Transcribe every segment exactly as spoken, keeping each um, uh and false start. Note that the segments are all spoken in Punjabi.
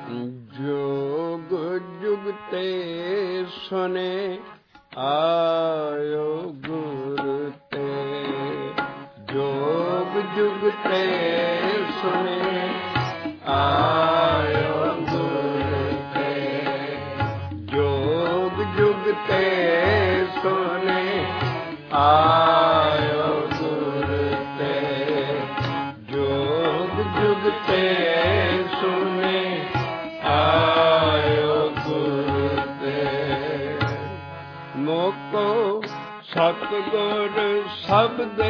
जोग जुगते सुने आयो गुरु ते, जोग जुगते सुने आयो गुरु ते, जोग जुगते सुने आयो गुरु ते, जोग जुगते सुने आयो गुरु ते। मोको सतगुर सबदे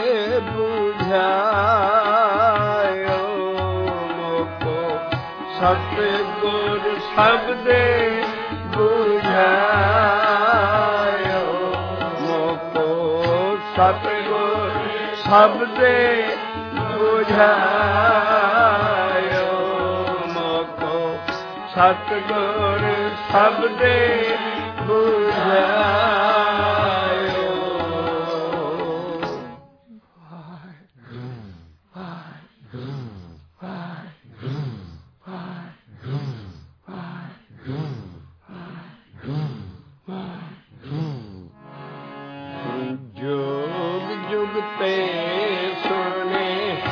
बुझायो, मोको सतगुर सबदे बुझायो, मोको सतगुर सबदे बुझायो, मोको सतगुर सबदे बुझायो। जोग जुगते सुने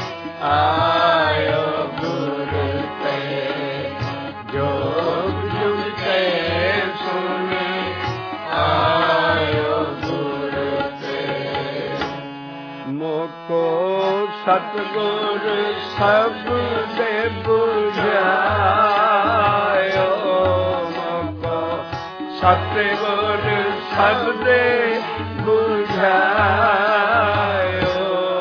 आयो गुरु ते, जोग जुगते सुने आयो गुरु ते। मोको सतगुर सबदे बुझायो, मोको सतगुर सबदे बुझायो।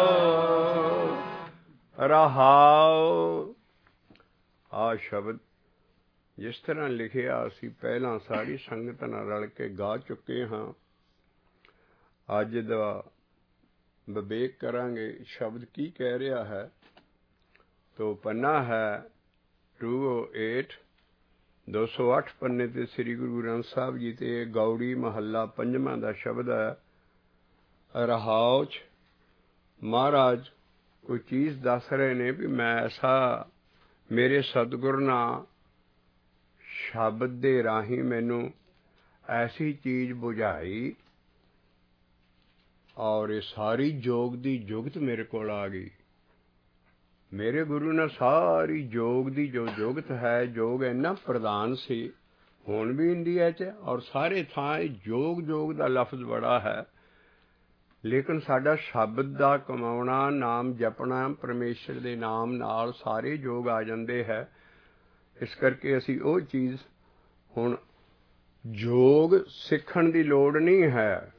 ਰਹਾਉ। ਆ ਸ਼ਬਦ ਜਿਸ ਤਰ੍ਹਾਂ ਲਿਖਿਆ ਅਸੀਂ ਪਹਿਲਾਂ ਸਾਰੀ ਸੰਗਤ ਨਾਲ ਰਲ ਕੇ ਗਾ ਚੁੱਕੇ ਹਾਂ। ਅੱਜ ਦਾ ਵਿਵੇਕ ਕਰਾਂਗੇ ਸ਼ਬਦ ਕੀ ਕਹਿ ਰਿਹਾ ਹੈ। ਤੋ ਪੰਨਾ ਹੈ ਟੂ ਓ ਏਟ, ਦੋ ਸੌ ਅੱਠ ਪੰਨੇ ਤੇ ਸ੍ਰੀ ਗੁਰੂ ਗ੍ਰੰਥ ਸਾਹਿਬ ਜੀ ਤੇ ਗੌੜੀ ਮਹੱਲਾ ਪੰਜਵਾਂ ਦਾ ਸ਼ਬਦ ਹੈ। ਰਹਾਉ 'ਚ ਮਹਾਰਾਜ ਕੋਈ ਚੀਜ਼ ਦੱਸ ਰਹੇ ਨੇ ਵੀ ਮੈਂ ਐਸਾ ਮੇਰੇ ਸਤਿਗੁਰ ਨਾਲ ਸ਼ਬਦ ਦੇ ਰਾਹੀਂ ਮੈਨੂੰ ਐਸੀ ਚੀਜ਼ ਬੁਝਾਈ ਔਰ ਇਹ ਸਾਰੀ ਜੋਗ ਦੀ ਜੁਗਤ ਮੇਰੇ ਕੋਲ ਆ ਗਈ। ਮੇਰੇ ਗੁਰੂ ਨੇ ਸਾਰੀ ਜੋਗ ਦੀ ਜੋ ਜੁਗਤ ਹੈ, ਜੋਗ ਇੰਨਾ ਪ੍ਰਧਾਨ ਸੀ ਹੁਣ ਵੀ ਇੰਡੀਆ 'ਚ ਔਰ ਸਾਰੇ ਥਾਂ ਜੋਗ ਜੋਗ ਦਾ ਲਫ਼ਜ਼ ਬੜਾ ਹੈ। ਲੇਕਿਨ ਸਾਡਾ ਸ਼ਬਦ ਦਾ ਕਮਾਉਣਾ, ਨਾਮ ਜਪਣਾ, ਪਰਮੇਸ਼ਰ ਦੇ ਨਾਮ ਨਾਲ ਸਾਰੇ ਜੋਗ ਆ ਜਾਂਦੇ ਹੈ। ਇਸ ਕਰਕੇ ਅਸੀਂ ਉਹ ਚੀਜ਼ ਹੁਣ ਜੋਗ ਸਿੱਖਣ ਦੀ ਲੋੜ ਨਹੀਂ ਹੈ।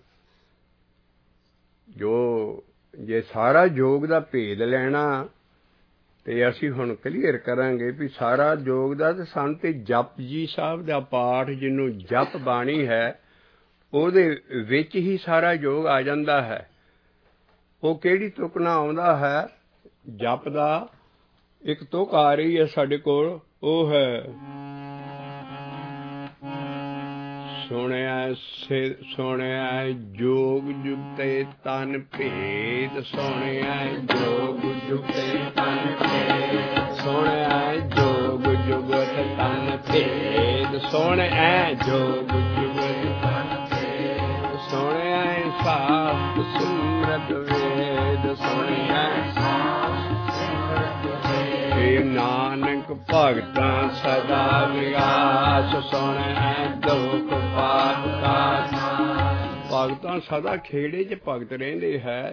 ਜੋ ਜੇ ਸਾਰਾ ਜੋਗ ਦਾ ਭੇਦ ਲੈਣਾ ਤੇ ਅਸੀਂ ਹੁਣ ਕਲੀਅਰ ਕਰਾਂਗੇ ਵੀ ਸਾਰਾ ਜੋਗ ਦਾ ਤੇ ਸਾਨੂੰ ਤੇ ਜਪ ਜੀ ਸਾਹਿਬ ਦਾ ਪਾਠ ਜਿਹਨੂੰ ਜਪ ਬਾਣੀ ਹੈ ਉਹਦੇ ਵਿੱਚ ਹੀ ਸਾਰਾ ਜੋਗ ਆ ਜਾਂਦਾ ਹੈ। ਉਹ ਕਿਹੜੀ ਤੁਕ ਨਾਲ ਆਉਂਦਾ ਹੈ? ਜਪ ਦਾ ਇੱਕ ਤੁਕ ਆ ਰਹੀ ਹੈ ਸਾਡੇ ਕੋਲ, ਉਹ ਹੈ ਸੁਣਿਆ ਸੁਣਿਆ ਜੋਗ ਜੁਗਤੇ ਤਨ ਭੇਦ, ਸੁਣਿਆ ਜੋਗ ਜੁਗਤੇ ਤਨ ਭੇਦ, ਸੁਣਿਆ ਜੋਗ ਜੁਗਤ ਤਨ ਭੇਦ, ਸੁਣਿਆ ਜੋਗ ਜੁਗਤ ਤਨ ਭੇਦ, ਸੁਣਿਆ ਸਾਸਤ ਸਿਮਰਤ ਵੇਦ, ਸੁਣਿਆ ਏ ਨਾਨਕ ਭਗਤਾਂ ਸਦਾ ਵਿਗਾਸ, ਸੁਣਿਆ ਦੁਖ ਪਾਪ ਕਾ ਭਗਤਾਂ ਸਦਾ ਖੇੜੇ 'ਚ ਭਗਤ ਰਹਿੰਦੇ ਹੈ।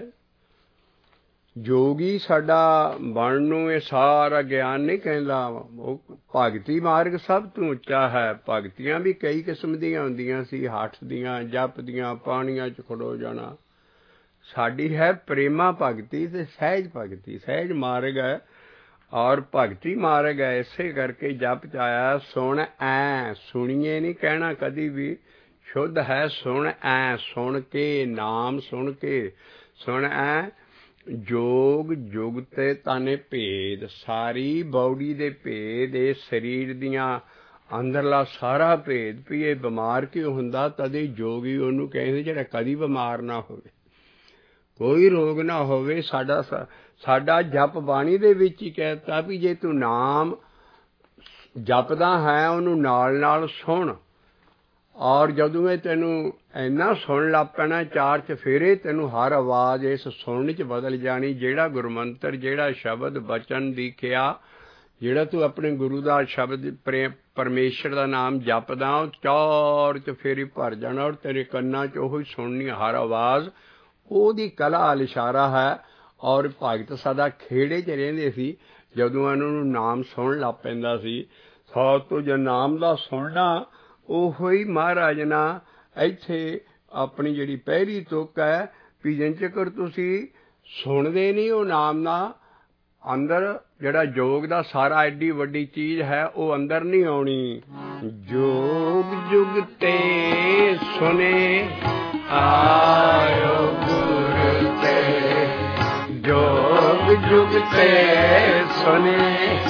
ਜੋਗੀ ਸਾਡਾ ਬਣਨ ਨੂੰ ਇਹ ਸਾਰਾ ਗਿਆਨ ਨਹੀਂ ਕਹਿੰਦਾ। ਉਹ ਭਗਤੀ ਮਾਰਗ ਸਭ ਤੋਂ ਉੱਚਾ ਹੈ। ਭਗਤੀਆਂ ਵੀ ਕਈ ਕਿਸਮ ਦੀਆਂ ਹੁੰਦੀਆਂ ਸੀ, ਹੱਠ ਦੀਆਂ, ਜਪ ਦੀਆਂ, ਪਾਣੀਆਂ 'ਚ ਖੜੋ ਜਾਣਾ। ਸਾਡੀ ਹੈ ਪ੍ਰੇਮਾ ਭਗਤੀ ਤੇ ਸਹਿਜ ਭਗਤੀ। ਸਹਿਜ ਮਾਰਗ ਹੈ ਔਰ ਭਗਤੀ ਮਾਰਗ ਹੈ। ਇਸੇ ਕਰਕੇ ਜਪ 'ਚ ਆਇਆ ਸੁਣ ਐ, ਸੁਣੀਏ ਨਹੀਂ ਕਹਿਣਾ ਕਦੀ ਵੀ, ਸ਼ੁੱਧ ਹੈ ਸੁਣ ਐ, ਸੁਣ ਕੇ ਨਾਮ ਸੁਣ ਕੇ। ਸੁਣ ਐ ਜੋਗ ਜੁਗ ਤੇ ਤਨ ਭੇਦ, ਸਾਰੀ ਬੌਡੀ ਦੇ ਭੇਦ, ਇਹ ਸਰੀਰ ਦੀਆਂ ਅੰਦਰਲਾ ਸਾਰਾ ਭੇਦ ਵੀ ਇਹ ਬਿਮਾਰ ਕਿਉਂ ਹੁੰਦਾ, ਤਦੇ ਜੋਗੀ ਉਹਨੂੰ ਕਹਿੰਦੇ ਜਿਹੜਾ ਕਦੀ ਬਿਮਾਰ ਨਾ ਹੋਵੇ, ਕੋਈ ਰੋਗ ਨਾ ਹੋਵੇ। ਸਾਡਾ ਸਾਡਾ ਜਪ ਬਾਣੀ ਦੇ ਵਿੱਚ ਹੀ ਕਹਿ ਦਿੱਤਾ ਵੀ ਜੇ ਤੂੰ ਨਾਮ ਜਪਦਾ ਹੈ ਉਹਨੂੰ ਨਾਲ ਨਾਲ ਸੁਣ। ਔਰ ਜਦੋਂ ਇਹ ਤੈਨੂੰ ਇੰਨਾ ਸੁਣ ਲੱਗ ਪੈਣਾ ਚਾਰ ਚਫੇਰੇ ਤੈਨੂੰ ਹਰ ਆਵਾਜ਼ ਇਸ ਸੁਣਨ 'ਚ ਬਦਲ ਜਾਣੀ। ਜਿਹੜਾ ਗੁਰਮੰਤਰ, ਜਿਹੜਾ ਸ਼ਬਦ ਬਚਨ ਦੀ ਕਿਹਾ, ਜਿਹੜਾ ਤੂੰ ਆਪਣੇ ਗੁਰੂ ਦਾ ਸ਼ਬਦ ਪ੍ਰੇਮ ਪਰਮੇਸ਼ਰ ਦਾ ਨਾਮ ਜਪਦਾ, ਉਹ ਚਾਰ ਚਫੇਰੇ ਭਰ ਜਾਣਾ ਔਰ ਤੇਰੇ ਕੰਨਾਂ 'ਚ ਉਹੀ ਸੁਣਨੀ ਹਰ ਆਵਾਜ਼। ਉਹਦੀ ਕਲਾ ਇਸ਼ਾਰਾ ਹੈ। ਔਰ ਭਗਤ ਸਦਾ ਖੇੜੇ 'ਚ ਰਹਿੰਦੇ ਸੀ। ਜਦੋਂ ਇਹਨਾਂ ਨੂੰ ਨਾਮ ਸੁਣਨ ਲੱਗ ਪੈਂਦਾ ਸੀ, ਸੌ ਤੋਂ ਜੇ ਨਾਮ ਦਾ ਸੁਣਨਾ, ਉਹੋ ਹੀ ਮਹਾਰਾਜ ਨਾ ਇੱਥੇ ਆਪਣੀ ਜਿਹੜੀ ਪਹਿਲੀ ਤੁਕ ਹੈ ਵੀ ਜਿੰਨ ਚਿਰ ਤੁਸੀਂ ਸੁਣਦੇ ਨਹੀਂ ਉਹ ਨਾਮ ਦਾ, ਅੰਦਰ ਜਿਹੜਾ ਜੋਗ ਦਾ ਸਾਰਾ ਐਡੀ ਵੱਡੀ ਚੀਜ਼ ਹੈ ਉਹ ਅੰਦਰ ਨਹੀਂ ਆਉਣੀ। ਜੋਗ ਜੁਗ ਤੇ ਸੁਨੇ ਆਇਓ ਗੁਰ ਤੇ, ਜੋਗ ਜੁਗ ਤੇ ਸੁਨੇ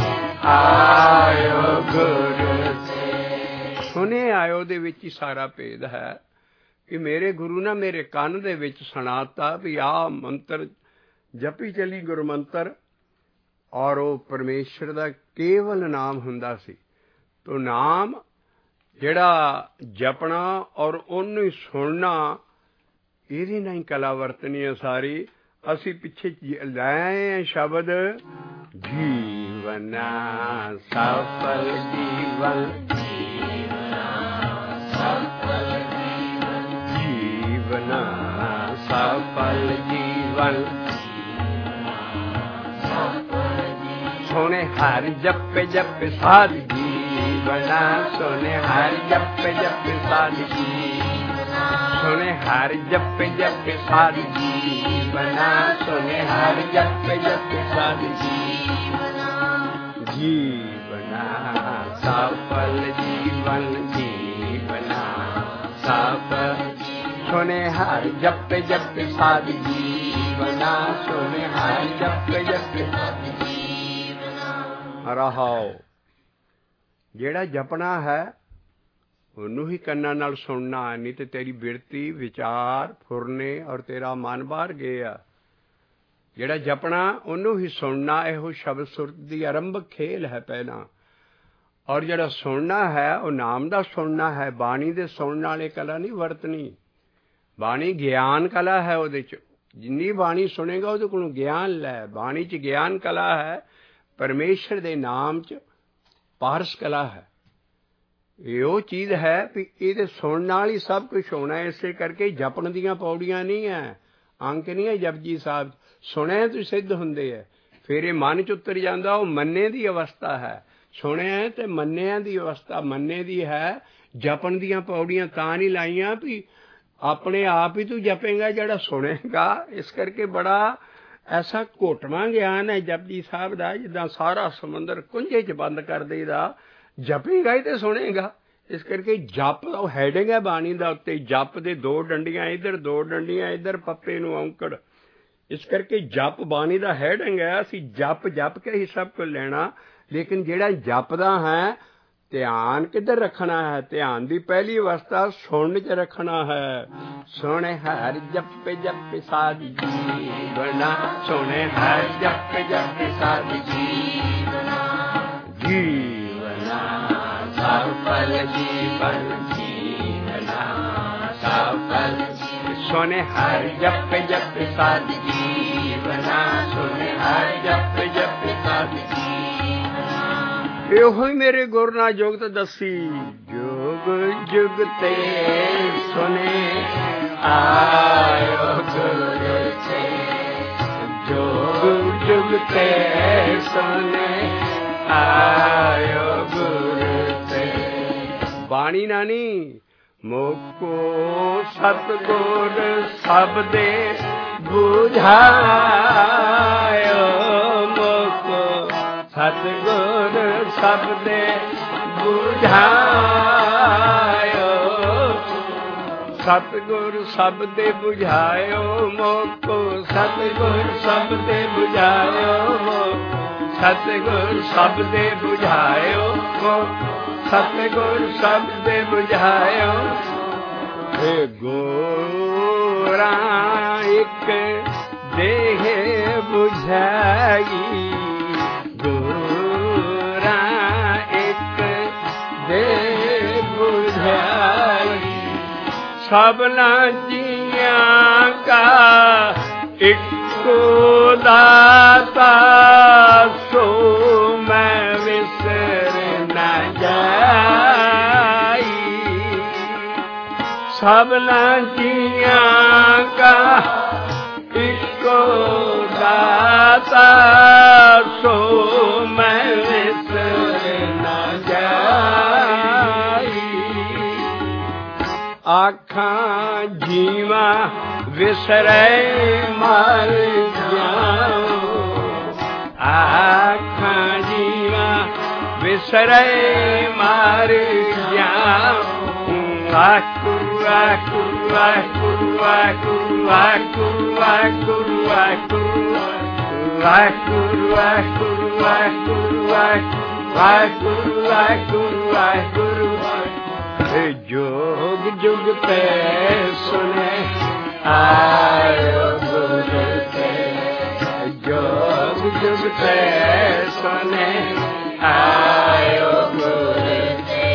ਆਇਓ ਗੁਰ ਤੇ। ਸੁਨੇ ਆਇਓ ਦੇ ਵਿੱਚ ਹੀ ਸਾਰਾ ਭੇਦ ਹੈ ਕਿ ਮੇਰੇ ਗੁਰੂ ਨੇ ਮੇਰੇ ਕੰਨ ਦੇ ਵਿੱਚ ਸੁਣਾਤਾ ਵੀ ਆਹ ਮੰਤਰ ਜਪੀ ਚਲੀ ਗੁਰਮੰਤਰ, ਔਰ ਉਹ ਪਰਮੇਸ਼ਰ ਦਾ ਕੇਵਲ ਨਾਮ ਹੁੰਦਾ ਸੀ। ਤੋ ਨਾਮ ਜਿਹੜਾ ਜਪਣਾ ਔਰ ਉਹਨੂੰ ਹੀ ਸੁਣਨਾ, ਇਹਦੀ ਨਾਲ ਹੀ ਕਲਾ ਵਰਤਣੀ ਹੈ ਸਾਰੀ। ਅਸੀਂ ਪਿੱਛੇ ਲੈ ਆਏ ਹਾਂ ਸ਼ਬਦ ਜੀਵਨਾ ਸਫਲ ਜੀਵਨ, ਜੀਵਨਾ ਸਫਲ ਜੀਵਨ, ਸੁਣੇ ਹਰ ਜਪ ਜਪ ਸਾਧ ਜੀਵਨਾ, ਸੁਣੇ ਹਰ ਜਪ ਜਪ ਸਾਧ ਜੀਵਨਾ, ਸੁਣੇ ਹਰ ਜਪ ਜਪ ਸਾਧ ਜੀਵਨਾ, ਸੁਣੇ ਹਰ ਜਪ ਜਪ ਸਾਧ ਜੀਵਨਾ, ਜੀਵਨਾ ਸਫਲ ਜੀਵਨ, ਜੀਵਨਾ ਸਫਲ, ਸੁਣੇ ਹਰ ਜਪ ਜਪ ਸਾਧ ਜੀਵਨਾ, ਸੁਣੇ ਹਰ ਜਪ ਜਪ ਸਾਧ ਜੀਵਨਾ। ਰਹਾਓ ਜਿਹੜਾ ਜਪਣਾ ਹੈ ਉਹਨੂੰ ਹੀ ਕੰਨਾਂ ਨਾਲ ਸੁਣਨਾ, ਨਹੀਂ ਤੇ ਤੇਰੀ ਬਿਰਤੀ ਵਿਚਾਰ ਫੁਰਨੇ ਔਰ ਤੇਰਾ ਮਨ ਬਾਹਰ ਗਿਆ। ਜਿਹੜਾ ਜਪਣਾ ਉਹਨੂੰ ਹੀ ਸੁਣਨਾ, ਇਹੋ ਸ਼ਬਦ ਸੁਰਤ ਦੀ ਆਰੰਭਕ ਖੇਲ ਹੈ ਪਹਿਲਾਂ। ਔਰ ਜਿਹੜਾ ਸੁਣਨਾ ਹੈ ਉਹ ਨਾਮ ਦਾ ਸੁਣਨਾ ਹੈ, ਬਾਣੀ ਦੇ ਸੁਣਨ ਵਾਲੇ ਕਲਾ ਨਹੀਂ ਵਰਤਣੀ। ਬਾਣੀ ਗਿਆਨ ਕਲਾ ਹੈ, ਉਹਦੇ 'ਚ ਜਿੰਨੀ ਬਾਣੀ ਸੁਣੇਗਾ ਉਹਦੇ ਕੋਲੋਂ ਗਿਆਨ ਲੈ। ਬਾਣੀ 'ਚ ਗਿਆਨ ਕਲਾ ਹੈ, ਪਰਮੇਸ਼ਰ ਦੇ ਨਾਮ 'ਚ ਪਾਰਸ ਕਲਾ ਹੈ। ਇਹ ਉਹ ਚੀਜ਼ ਹੈ ਵੀ ਇਹਦੇ ਸੁਣਨ ਨਾਲ ਹੀ ਸਭ ਕੁਛ ਹੋਣਾ। ਇਸੇ ਕਰਕੇ ਜਪਣ ਦੀਆਂ ਪੌੜੀਆਂ ਨਹੀਂ ਹੈ, ਅੰਕ ਨਹੀਂ ਹੈ ਜਪਜੀ ਸਾਹਿਬ। ਸੁਣਿਆ ਤੋਂ ਸਿੱਧ ਹੁੰਦੇ ਹੈ, ਫਿਰ ਇਹ ਮਨ 'ਚ ਉਤਰ ਜਾਂਦਾ। ਉਹ ਮੰਨੇ ਦੀ ਅਵਸਥਾ ਹੈ, ਸੁਣਿਆ ਤੇ ਮੰਨਿਆਂ ਦੀ ਅਵਸਥਾ ਮੰਨੇ ਦੀ ਹੈ। ਜਪਣ ਦੀਆਂ ਪੌੜੀਆਂ ਤਾਂ ਨਹੀਂ ਲਾਈਆਂ ਵੀ ਆਪਣੇ ਆਪ ਹੀ ਤੂੰ ਜਪੇਗਾ ਜਿਹੜਾ ਸੁਣੇਗਾ। ਇਸ ਕਰਕੇ ਬੜਾ ਐਸਾ ਘੋਟਵਾਂ ਗਿਆਨ ਹੈ ਜਪਜੀ ਸਾਹਿਬ ਦਾ, ਜਿੱਦਾਂ ਸਾਰਾ ਸਮੁੰਦਰ ਕੁੰਝੇ 'ਚ ਬੰਦ ਕਰ ਦੇਈਦਾ। ਜਪੇਗਾ ਹੀ ਤੇ ਸੁਣੇਗਾ। ਇਸ ਕਰਕੇ ਜਪ ਉਹ ਹੈਡਿੰਗ ਹੈ ਬਾਣੀ ਦਾ ਉੱਤੇ। ਜਪ ਦੇ ਦੋ ਡੰਡੀਆਂ ਇੱਧਰ, ਦੋ ਡੰਡੀਆਂ ਇੱਧਰ, ਪੱਪੇ ਨੂੰ ਔਂਕੜ। ਇਸ ਕਰਕੇ ਜਪ ਬਾਣੀ ਦਾ ਹੈਡਿੰਗ ਹੈ। ਅਸੀਂ ਜਪ ਜਪ ਕੇ ਹੀ ਸਭ ਕੁਝ ਲੈਣਾ। ਲੇਕਿਨ ਜਿਹੜਾ ਜਪਦਾ ਹੈ, ਧਿਆਨ ਕਿੱਧਰ ਰੱਖਣਾ ਹੈ? ਧਿਆਨ ਦੀ ਪਹਿਲੀ ਅਵਸਥਾ ਸੁਣਨ 'ਚ ਰੱਖਣਾ ਹੈ। ਸੁਣੇ ਹਰ ਜਪ ਜਪ ਸਾਧ ਜੀਵਨਾ, ਸੁਣੇ ਹਰ ਜਪ ਜਪ ਸਾਧ ਜੀਵਨਾ, ਜੀਵਨਾ ਸਫਲ ਜੀਵਨ, ਜੀਵਨਾ ਸਫਲ, ਸੁਣੇ ਹਰ ਜਪ ਜਪ ਸਾਧ ਜੀਵਨਾ, ਸੁਣੇ ਹਰ ਜਪ ਜਪ ਸਾਧ ਜੀਵਨਾ। ਇਹੋ ਹੀ ਮੇਰੇ ਗੁਰੂ ਨਾਲ ਜੁਗਤ ਦੱਸੀ। ਜੁਗ ਜੁਗ ਤੇ ਸੁਨੇ ਆਇਓ ਗੁਰ ਤੇ, ਜੁਗ ਜੁਗ ਤੇ ਸੁਨੇ ਆਇਓ ਗੁਰ ਤੇ। ਬਾਣੀ ਨਾਨੀ ਮੋਕੋ ਸਤਿਗੁਰ ਸਭ ਦੇ ਬੁਝਾਇਓ, ਮੋਕੋ ਸਤਿਗੁਰ ਸਭ ਦੇ ਬੁਝਾਇਓ, ਸਤਿਗੁਰ ਸਭ ਦੇ ਬੁਝਾਇਓ, ਮੋਕੋ ਸਤਿਗੁਰ ਸਭ ਦੇ ਬੁਝਾਇਓ, ਮੋਕੋ ਸਤਿਗੁਰ ਸਭ ਦੇ ਬੁਝਾਇਓ, ਮੋਕੋ ਸਤਿਗੁਰ ਸਭ ਦੇ ਬੁਝਾਇਓ। ਏ ਗੋਰਾ ਇੱਕ ਦੇਹ ਬੁਝਾਈ, ਗੋਰਾ ਇੱਕ सबना जियां का इको दाता सो मैं विसर न जाई। सबना जियां का इको दाता सो मैं विसर न जाई। आखां जीवा विसरे मर जाऊं, आखां जीवा विसरे मर जाऊं। वाकुरु वाकुरु वाकुरु वाकुरु वाकुरु वाकुरु वाकुरु वाकुरु वाकुरु वाकुरु वाकुरु वाकुरु वाकुरु। जोग जुग पे सुने आयो गुरु ते, जोग जुग पे सुने आयो गुरु ते।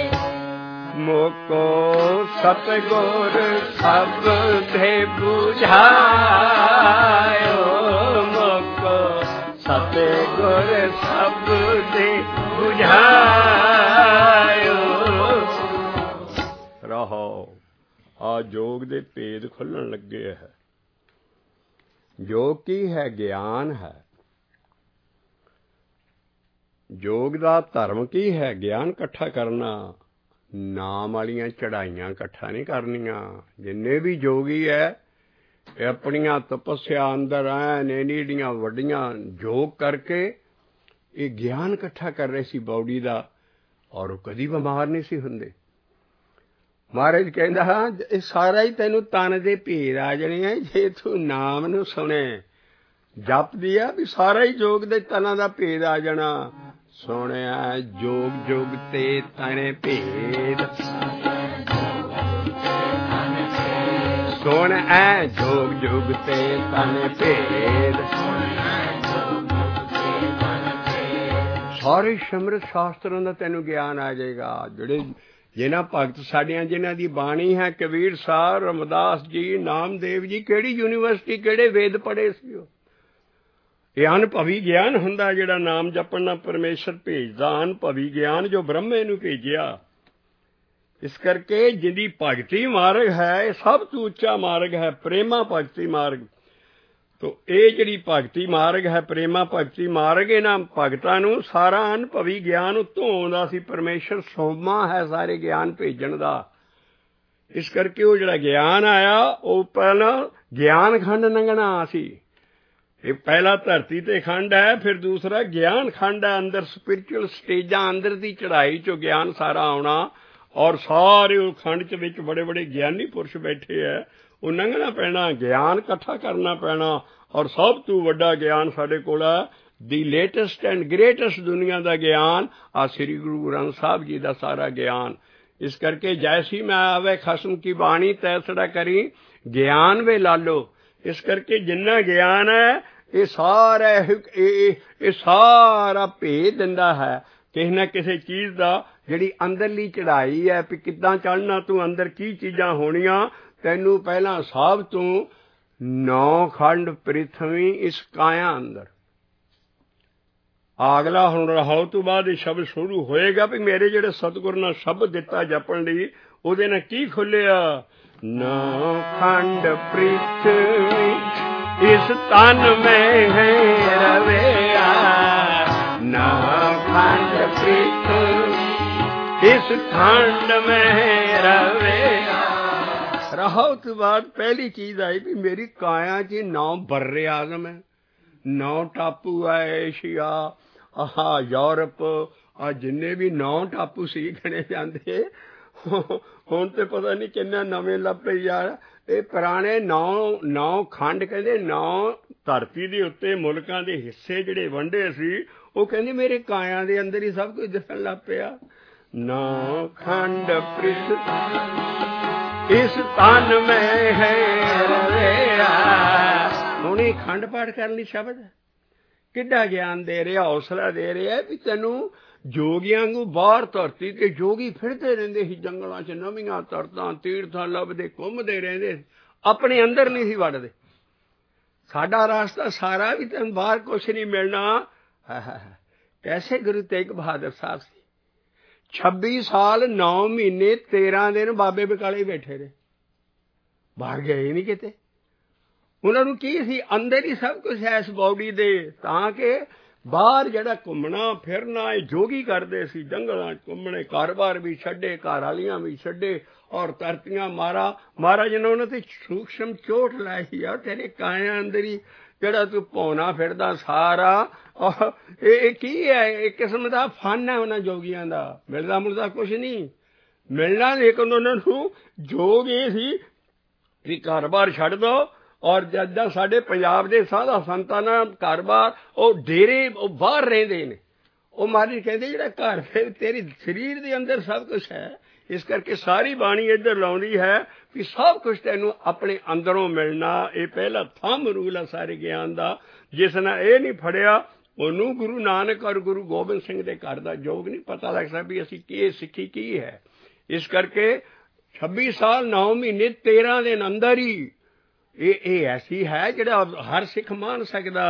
मोको सतगुर सब दे बुझायो, मोको सतगुर सब दे बुझायो। रहो आ जोग दे भेद खुलण लगे है। जोग की है? ज्ञान है। जोग दा धर्म की है? ज्ञान इकट्ठा करना। नाम वालियां चढ़ाइयां इकट्ठा नहीं करनियां। जिन्ने भी जोगी है अपनियां तपस्या अंदर आन एनीडियां वड्डियां जोग करके ये ज्ञान इकट्ठा कर रहे सी बॉडी दा, और कदी बीमार नहीं सी हुंदे। महाराज कहंदा ये सारा ही तेनू तन दे भेद आ जाने है जे तू नाम नू सुने। जप दिया भी सारा ही जोग दे तना दा भेद आ जाना। सुनिया जोग जोग ते तने भेद, सुन ऐ जोग जोग ते तने भेद। सारे सिमरत शास्त्रों का तेनू ज्ञान आ जाएगा। जिहड़े जिन्हां भगत साडियां जिन्हां दी बाणी है, कबीर साहब, रमदास जी, नामदेव जी, किहड़ी यूनीवर्सिटी किहड़े वेद पढ़े सी? ये अनभवी ज्ञान हुंदा जिहड़ा नाम जपण नाल परमेश्वर भेजदा, अनभवी ज्ञान जो ब्रह्मे नूं भेजिया। इस करके जिहदी भगती मार्ग है ये सब तो उच्चा मार्ग है, प्रेमा भगती मार्ग। तो ये जिहड़ी भगती मार्ग है, प्रेमा भगती मार्ग, इन्हां भगतां नूं सारा अनभवी ज्ञान उत्तों आउंदा सी। परमेश्वर सोमा है सारे ज्ञान भेजण दा। इस करके वो जिहड़ा ज्ञान आया वो पहला ज्ञान खंड लंघना सी। ये पहला धरती ते खंड है, फिर दूसरा ज्ञान खंड है। अंदर स्पिरिचुअल स्टेजां अंदर दी चढ़ाई चो ज्ञान सारा आउणा, और सारे उस खंड च विच बड़े बड़े ज्ञानी पुरुष बैठे है। वो लंघना पैना, ज्ञान इकट्ठा करना पैना। और सब तो वड्डा ज्ञान साडे कोल है, दी लेटेस्ट एंड ग्रेटेस्ट दुनिया का ज्ञान आ श्री गुरु ग्रंथ साहब जी का सारा ज्ञान। इस करके जैसी मैं आवे खसम की बाणी तैसड़ा करी ज्ञान वे लालो। इस करके जिन्ना ज्ञान है ये सारा ये सारा भेद दिंदा है किसी न किसी चीज़ का। जिहड़ी अंदरली चढ़ाई है भी किद्दां चढ़ना, तू अंदर की चीज़ां होणियां, तैनू पहला सब तू नौ खंड पृथ्वी इस काया अंदर। अगला हुण रहाओ तो बाद ये शब्द शुरू होएगा भी मेरे जिहड़े सतगुर ने शब्द दिता जपण लई, उहदे नाल की खुलिया? नौ खंड पृथ्वी इस तन में है रवेया, नौ खंड पृथ्वी इस खंड में है रवेया। रहो तो बाद पहली चीज आई भी मेरी काया च नौ बर्रे आजम है, नौ टापू है, एशिया, आहा यूरोप, आ जिन्ने भी नौ टापू सी गणे जाते हुण ते पता नहीं किन्ने नवे लभे यार। ये पुराने नौ नौ खंड कहंदे, नौ धरती दे उत्ते मुल्कां दे हिस्से जिहड़े वंडे सी वो कहंदे मेरे काया दे अंदर ही सब कुछ दिसण लग पिया। नौ खंड पृथ्वी इस तन में है रवेया। हुण ये खंड पाठ करन लई शब्द ਕਿੱਡਾ ਗਿਆਨ ਦੇ ਰਿਹਾ, ਹੌਸਲਾ ਦੇ ਰਿਹਾ ਵੀ ਤੈਨੂੰ ਜੋਗੀਆਂ ਨੂੰ ਬਾਹਰ ਧਰਤੀ ਤੇ ਜੋਗੀ ਫਿਰਦੇ ਰਹਿੰਦੇ ਸੀ ਜੰਗਲਾਂ 'ਚ, ਨਵੀਆਂ ਧਰਤਾਂ ਤੀਰਥਾਂ ਲੱਭਦੇ ਘੁੰਮਦੇ ਰਹਿੰਦੇ, ਆਪਣੇ ਅੰਦਰ ਨਹੀਂ ਸੀ ਵੜਦੇ। ਸਾਡਾ ਰਾਸਤਾ ਸਾਰਾ ਵੀ ਤੈਨੂੰ ਬਾਹਰ ਕੁਛ ਨਹੀਂ ਮਿਲਣਾ। ਕੈਸੇ ਗੁਰੂ ਤੇਗ ਬਹਾਦਰ ਸਾਹਿਬ ਸੀ, ਛੱਬੀ ਸਾਲ ਨੌ ਮਹੀਨੇ ਤੇਰਾਂ ਦਿਨ ਬਾਬੇ ਬਕਾਲੇ ਬੈਠੇ ਰਹੇ, ਬਾਹਰ ਗਏ ਨਹੀਂ ਕਿਤੇ। ਉਹਨਾਂ ਨੂੰ ਕੀ ਸੀ, ਅੰਦਰ ਹੀ ਸਭ ਕੁਛ ਹੈ ਇਸ ਬੌਡੀ ਦੇ, ਤਾਂ ਕਿ ਬਾਹਰ ਜਿਹੜਾ ਘੁੰਮਣਾ ਫਿਰਨਾ ਇਹ ਜੋਗੀ ਕਰਦੇ ਸੀ, ਜੰਗਲਾਂ 'ਚ ਘੁੰਮਣੇ, ਘਰ-ਬਾਰ ਵੀ ਛੱਡੇ, ਘਰ ਵਾਲੀਆਂ ਵੀ ਛੱਡੇ, ਔਰ ਧਰਤੀਆਂ ਮਾਰਾ ਮਹਾਰਾਜ ਨੇ ਉਹਨਾਂ ਤੇ ਸੂਖਸ਼ਮ ਚੋਟ ਲਾਈ ਆ, ਤੇਰੇ ਕਾਇਆ ਅੰਦਰ ਹੀ ਜਿਹੜਾ ਤੂੰ ਭੌਣਾ ਫਿਰਦਾ ਸਾਰਾ, ਇਹ ਕੀ ਹੈ, ਇੱਕ ਕਿਸਮ ਦਾ ਫਨ ਹੈ ਉਹਨਾਂ ਜੋਗੀਆਂ ਦਾ, ਮਿਲਦਾ ਮੁਲਦਾ ਕੁਛ ਨਹੀਂ ਮਿਲਣਾ। ਲੇਕਿਨ ਉਹਨਾਂ ਨੂੰ ਜੋਗ ਇਹ ਸੀ ਵੀ ਘਰ-ਬਾਰ ਛੱਡ ਦਿਓ। ਔਰ ਜਿੱਦਾਂ ਸਾਡੇ ਪੰਜਾਬ ਦੇ ਸਾਧਾ ਸੰਤਾਂ ਨਾਲ ਘਰ-ਬਾਰ ਉਹ ਡੇਰੇ ਉਹ ਬਾਹਰ ਰਹਿੰਦੇ ਨੇ, ਉਹ ਮਹਾਰਾਜ ਕਹਿੰਦੇ ਜਿਹੜਾ ਘਰ ਫਿਰ ਤੇਰੇ ਸਰੀਰ ਦੇ ਅੰਦਰ ਸਭ ਕੁਛ ਹੈ। ਇਸ ਕਰਕੇ ਸਾਰੀ ਬਾਣੀ ਇੱਧਰ ਲਾਉਂਦੀ ਹੈ ਵੀ ਸਭ ਕੁਛ ਤੈਨੂੰ ਆਪਣੇ ਅੰਦਰੋਂ ਮਿਲਣਾ। ਇਹ ਪਹਿਲਾ ਥੰਮ ਰੂਲ ਹੈ ਸਾਰੇ ਗਿਆਨ ਦਾ। ਜਿਸ ਨੇ ਇਹ ਨਹੀਂ ਫੜਿਆ ਉਹਨੂੰ ਗੁਰੂ ਨਾਨਕ ਔਰ ਗੁਰੂ ਗੋਬਿੰਦ ਸਿੰਘ ਦੇ ਘਰ ਦਾ ਯੋਗ ਨਹੀਂ ਪਤਾ ਲੱਗ ਸਕਦਾ ਵੀ ਅਸੀਂ ਕੀ ਸਿੱਖੀ ਕੀ ਹੈ। ਇਸ ਕਰਕੇ ਛੱਬੀ ਸਾਲ ਨੌ ਮਹੀਨੇ ਤੇਰਾਂ ਦਿਨ ਅੰਦਰ ਹੀ ਇਹ ਇਹ ਐਸੀ ਹੈ ਜਿਹੜਾ ਹਰ ਸਿੱਖ ਮੰਨ ਸਕਦਾ।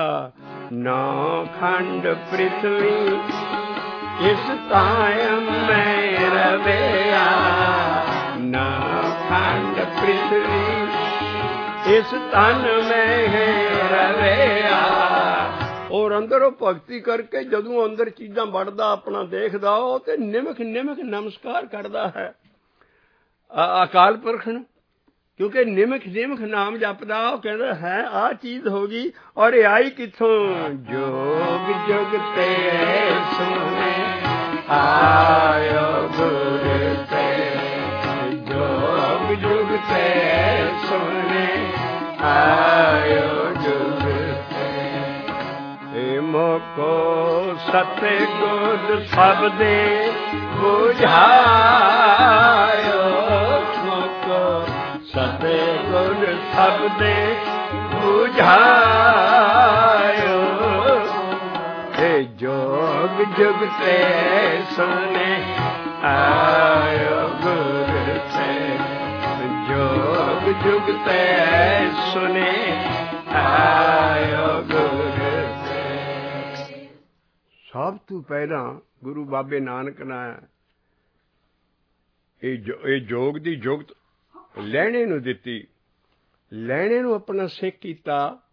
ਨੌ ਖੰਡ ਪ੍ਰਿਥਵੀ ਇਸ ਤਾਇਮ ਮੈਂ ਰਵਿਆ, ਨੌ ਖੰਡ ਪ੍ਰਿਥਵੀ ਇਸ ਤਨ ਮੈਂ ਰਵਿਆ। ਔਰ ਅੰਦਰੋਂ ਭਗਤੀ ਕਰਕੇ ਜਦੋਂ ਅੰਦਰ ਚੀਜ਼ਾਂ ਵੜਦਾ ਆਪਣਾ ਦੇਖਦਾ ਉਹ ਤੇ ਨਿਮਕ ਨਿਮਕ ਨਮਸਕਾਰ ਕਰਦਾ ਹੈ ਅਕਾਲ ਪੁਰਖ ਨੂੰ, ਕਿਉਂਕਿ ਨਿਮਕ ਨਿਮਕ ਨਾਮ ਜਪਦਾ। ਉਹ ਕਹਿੰਦਾ ਹੈ ਆਹ ਚੀਜ਼ ਹੋ ਗਈ ਔਰ ਇਹ ਆਈ ਕਿੱਥੋਂ, ਜੋਗ ਜੁਗ ਤੇ ਸੁਣੇ ਆਇਓ ਗੁਰ ਤੇ, ਜੋਗ ਜੁਗ ਤੇ ਸੁਣੇ ਆਇਓ ਜੁਗ ਤੇ। ਏ ਮੋਕੋ ਸਤਿਗੁਰ ਸਭ ਦੇ ਬੁਝਾਇਓ, ਸਤਿਗੁਰ ਸਭ ਦੇ ਬੁਝਾਇਓ। ਇਹ ਜੋਗ ਜੁਗ ਤੇ ਸੁਣੇ ਆਇਓ ਗੁਰ ਤੇ, ਜੋਗ ਜੁਗ ਤੇ ਸੁਣੇ ਆਇਓ ਗੁਰ ਤੇ। ਸਭ ਤੋਂ ਪਹਿਲਾਂ ਗੁਰੂ ਬਾਬੇ ਨਾਨਕ ਨੇ ਇਹ ਇਹ ਜੋਗ ਦੀ ਜੁਗਤ ਲਹਿਣੇ ਨੂੰ ਦਿੱਤੀ, ਲਹਿਣੇ ਨੂੰ ਆਪਣਾ ਸਿੱਖ ਕੀਤਾ।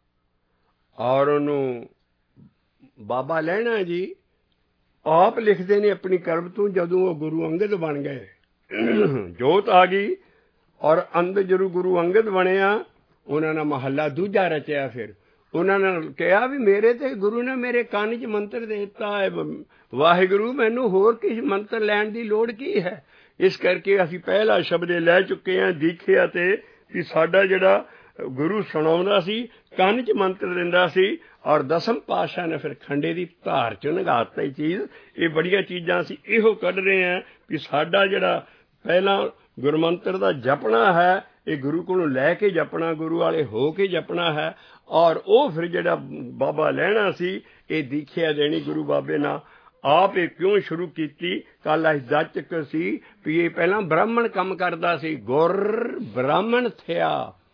ਔਰ ਉਹਨੂੰ ਬਾਬਾ ਲਹਿਣਾ ਜੀ ਆਪ ਲਿਖਦੇ ਨੇ ਆਪਣੀ ਕਰਮ ਤੋਂ, ਜਦੋਂ ਉਹ ਗੁਰੂ ਅੰਗਦ ਬਣ ਗਏ, ਜੋਤ ਆ ਗਈ ਔਰ ਅੰਦਰ ਜਦੋਂ ਗੁਰੂ ਅੰਗਦ ਬਣਿਆ ਉਹਨਾਂ ਨੇ ਮਹੱਲਾ ਦੂਜਾ ਰਚਿਆ। ਫਿਰ ਉਹਨਾਂ ਨੇ ਕਿਹਾ ਵੀ ਮੇਰੇ ਤੇ ਗੁਰੂ ਨੇ ਮੇਰੇ ਕੰਨ 'ਚ ਮੰਤਰ ਦੇ ਦਿੱਤਾ ਹੈ, ਵਾਹਿਗੁਰੂ ਮੈਨੂੰ ਹੋਰ ਕਿਸੇ ਮੰਤਰ ਲੈਣ ਦੀ ਲੋੜ ਕੀ ਹੈ। ਇਸ ਕਰਕੇ ਅਸੀਂ ਪਹਿਲਾ ਸ਼ਬਦ ਲੈ ਚੁੱਕੇ ਹਾਂ ਦੀਖਿਆ ਤੇ ਵੀ ਸਾਡਾ ਜਿਹੜਾ ਗੁਰੂ ਸੁਣਾਉਂਦਾ ਸੀ ਕੰਨ 'ਚ ਮੰਤਰ ਦਿੰਦਾ ਸੀ। ਔਰ ਦਸਮ ਪਾਤਸ਼ਾਹ ਨੇ ਫਿਰ ਖੰਡੇ ਦੀ ਧਾਰ 'ਚ ਨਗਾਤਾ ਇਹ ਚੀਜ਼। ਇਹ ਬੜੀਆਂ ਚੀਜ਼ਾਂ ਅਸੀਂ ਇਹੋ ਕੱਢ ਰਹੇ ਹਾਂ ਵੀ ਸਾਡਾ ਜਿਹੜਾ ਪਹਿਲਾਂ ਗੁਰਮੰਤਰ ਦਾ ਜਪਣਾ ਹੈ ਇਹ ਗੁਰੂ ਕੋਲੋਂ ਲੈ ਕੇ ਜਪਣਾ, ਗੁਰੂ ਵਾਲੇ ਹੋ ਕੇ ਜਪਣਾ ਹੈ। ਔਰ ਉਹ ਫਿਰ ਜਿਹੜਾ ਬਾਬਾ ਲਹਿਣਾ ਸੀ ਇਹ ਦੀਖਿਆ ਦੇਣੀ ਗੁਰੂ ਬਾਬੇ ਨਾਲ ਆਪ ਇਹ ਕਿਉਂ ਸ਼ੁਰੂ ਕੀਤੀ। ਕੱਲ ਅਸੀਂ ਦੱਸ ਚੁੱਕੇ ਸੀ ਵੀ ਇਹ ਪਹਿਲਾਂ ਬ੍ਰਾਹਮਣ ਕੰਮ ਕਰਦਾ ਸੀ, ਗੁਰ ਬ੍ਰਾਹਮਣ ਥਿਆ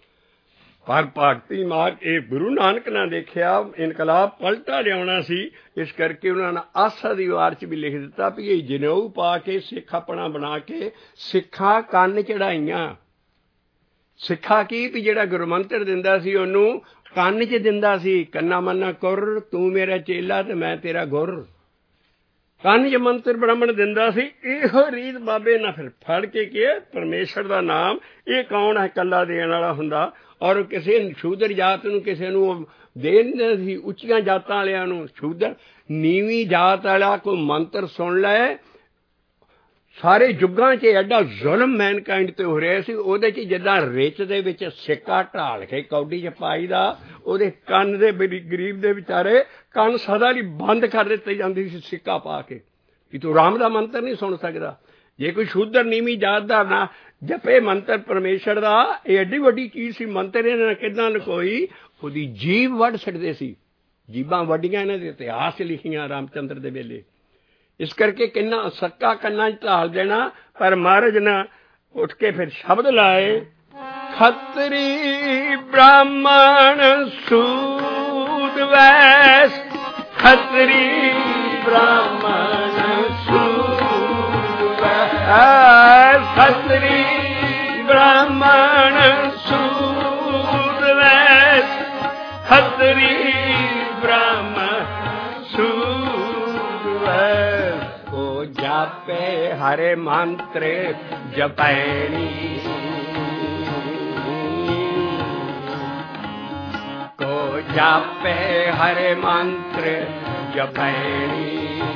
ਪਰ ਭਗਤੀ ਮਾਰਗ ਇਹ ਗੁਰੂ ਨਾਨਕ ਨੇ ਦੇਖਿਆ ਇਨਕਲਾਬ ਪਲਟਾ ਲਿਆਉਣਾ ਸੀ। ਇਸ ਕਰਕੇ ਉਹਨਾਂ ਨੇ ਆਸਾ ਦੀ ਵਾਰ 'ਚ ਵੀ ਲਿਖ ਦਿੱਤਾ ਵੀ ਇਹ ਜਨੇਊ ਪਾ ਕੇ ਸਿੱਖ ਆਪਣਾ ਬਣਾ ਕੇ ਸਿੱਖਾਂ ਕੰਨ ਚੜਾਈਆਂ। ਸਿੱਖਾ ਕੀ ਵੀ ਜਿਹੜਾ ਗੁਰਮੰਤਰ ਦਿੰਦਾ ਸੀ ਉਹਨੂੰ ਕੰਨ 'ਚ ਦਿੰਦਾ ਸੀ, ਕੰਨਾ ਮੰਨਾ ਕੁਰ ਤੂੰ ਮੇਰਾ ਚੇਲਾ ਤੇ ਮੈਂ ਤੇਰਾ ਗੁਰ। ਕੰਨ 'ਚ ਮੰਤਰ ਬ੍ਰਾਹਮਣ ਦਿੰਦਾ ਸੀ। ਇਹੋ ਰੀਤ ਬਾਬੇ ਨੇ ਫਿਰ ਫੜ ਕੇ ਕਿਹਾ ਪਰਮੇਸ਼ਰ ਦਾ ਨਾਮ ਇਹ ਕੌਣ ਹੈ ਇਕੱਲਾ ਦੇਣ ਵਾਲਾ ਹੁੰਦਾ। ਔਰ ਕਿਸੇ ਸ਼ੂਦਰ ਜਾਤ ਨੂੰ ਕਿਸੇ ਨੂੰ ਦੇ ਦਿੰਦੇ ਸੀ, ਉੱਚੀਆਂ ਜਾਤਾਂ ਵਾਲਿਆਂ ਨੂੰ। ਸ਼ੂਦਰ ਨੀਵੀਂ ਜਾਤ ਵਾਲਾ ਕੋਈ ਮੰਤਰ ਸੁਣ ਲੈ, ਸਾਰੇ ਯੁੱਗਾਂ 'ਚ ਐਡਾ ਜ਼ੁਲਮ ਮੈਨਕਾਇੰਡ 'ਤੇ ਹੋ ਰਿਹਾ ਸੀ। ਉਹਦੇ 'ਚ ਜਿੱਦਾਂ ਰਿਚ ਦੇ ਵਿੱਚ ਸਿੱਕਾ ਢਾਲ ਕੇ ਕੌਡੀ 'ਚ ਪਾਈ ਦਾ, ਉਹਦੇ ਕੰਨ ਦੇ ਗਰੀਬ ਦੇ ਵਿਚਾਰੇ ਕੰਨ ਸਦਾ ਲਈ ਬੰਦ ਕਰ ਦਿੱਤੇ ਜਾਂਦੀ ਸੀ ਸਿੱਕਾ ਪਾ ਕੇ ਕਿ ਤੂੰ ਰਾਮ ਦਾ ਮੰਤਰ ਨਹੀਂ ਸੁਣ ਸਕਦਾ। ਜੇ ਕੋਈ ਸ਼ੂਦਰ ਨੀਵੀਂ ਜਾਤ ਦਾ ਨਾ ਜਪੇ ਮੰਤਰ ਪਰਮੇਸ਼ਰ ਦਾ, ਇਹ ਐਡੀ ਵੱਡੀ ਚੀਜ਼ ਸੀ। ਮੰਤਰ ਇਹਨਾਂ ਨੇ ਕਿੱਦਾਂ ਲਕੋਈ, ਉਹਦੀ ਜੀਭ ਵੱਢ ਛੱਡਦੇ ਸੀ। ਜੀਬਾਂ ਵੱਡੀਆਂ ਇਹਨਾਂ ਦੇ ਇਤਿਹਾਸ ਲਿਖੀਆਂ ਰਾਮਚੰਦਰ ਦੇ ਵੇਲੇ। ਇਸ ਕਰਕੇ ਕਿੰਨਾ ਸੱਕਾ ਕੰਨਾਂ 'ਚ ਢਾਲ ਦੇਣਾ। ਪਰ ਮਹਾਰਾਜ ਨੇ ਉੱਠ ਕੇ ਫਿਰ ਸ਼ਬਦ ਲਾਏ, ਖੱਤਰੀ ਬ੍ਰਾਹਮਣ ਸੂਦ ਵੈਸ, ਖੱਤਰੀ ਬ੍ਰਾਹਮਣ ਸੂਦ ਵੈਸ, ਖੱਤਰੀ ਬ੍ਰਾਹਮਣ ਸੂਦ ਵੈਸ, ਖੱਤਰੀ ਬ੍ਰਾਹਮਣ ਸੂਦ ਵੈਸ। ਕੋ ਜਾਪੇ ਹਰੇ ਮੰਤਰ ਜਪੈਣੀ, ਕੋ ਜਾਪੇ ਹਰੇ ਮੰਤਰ ਜਪੈਣੀ।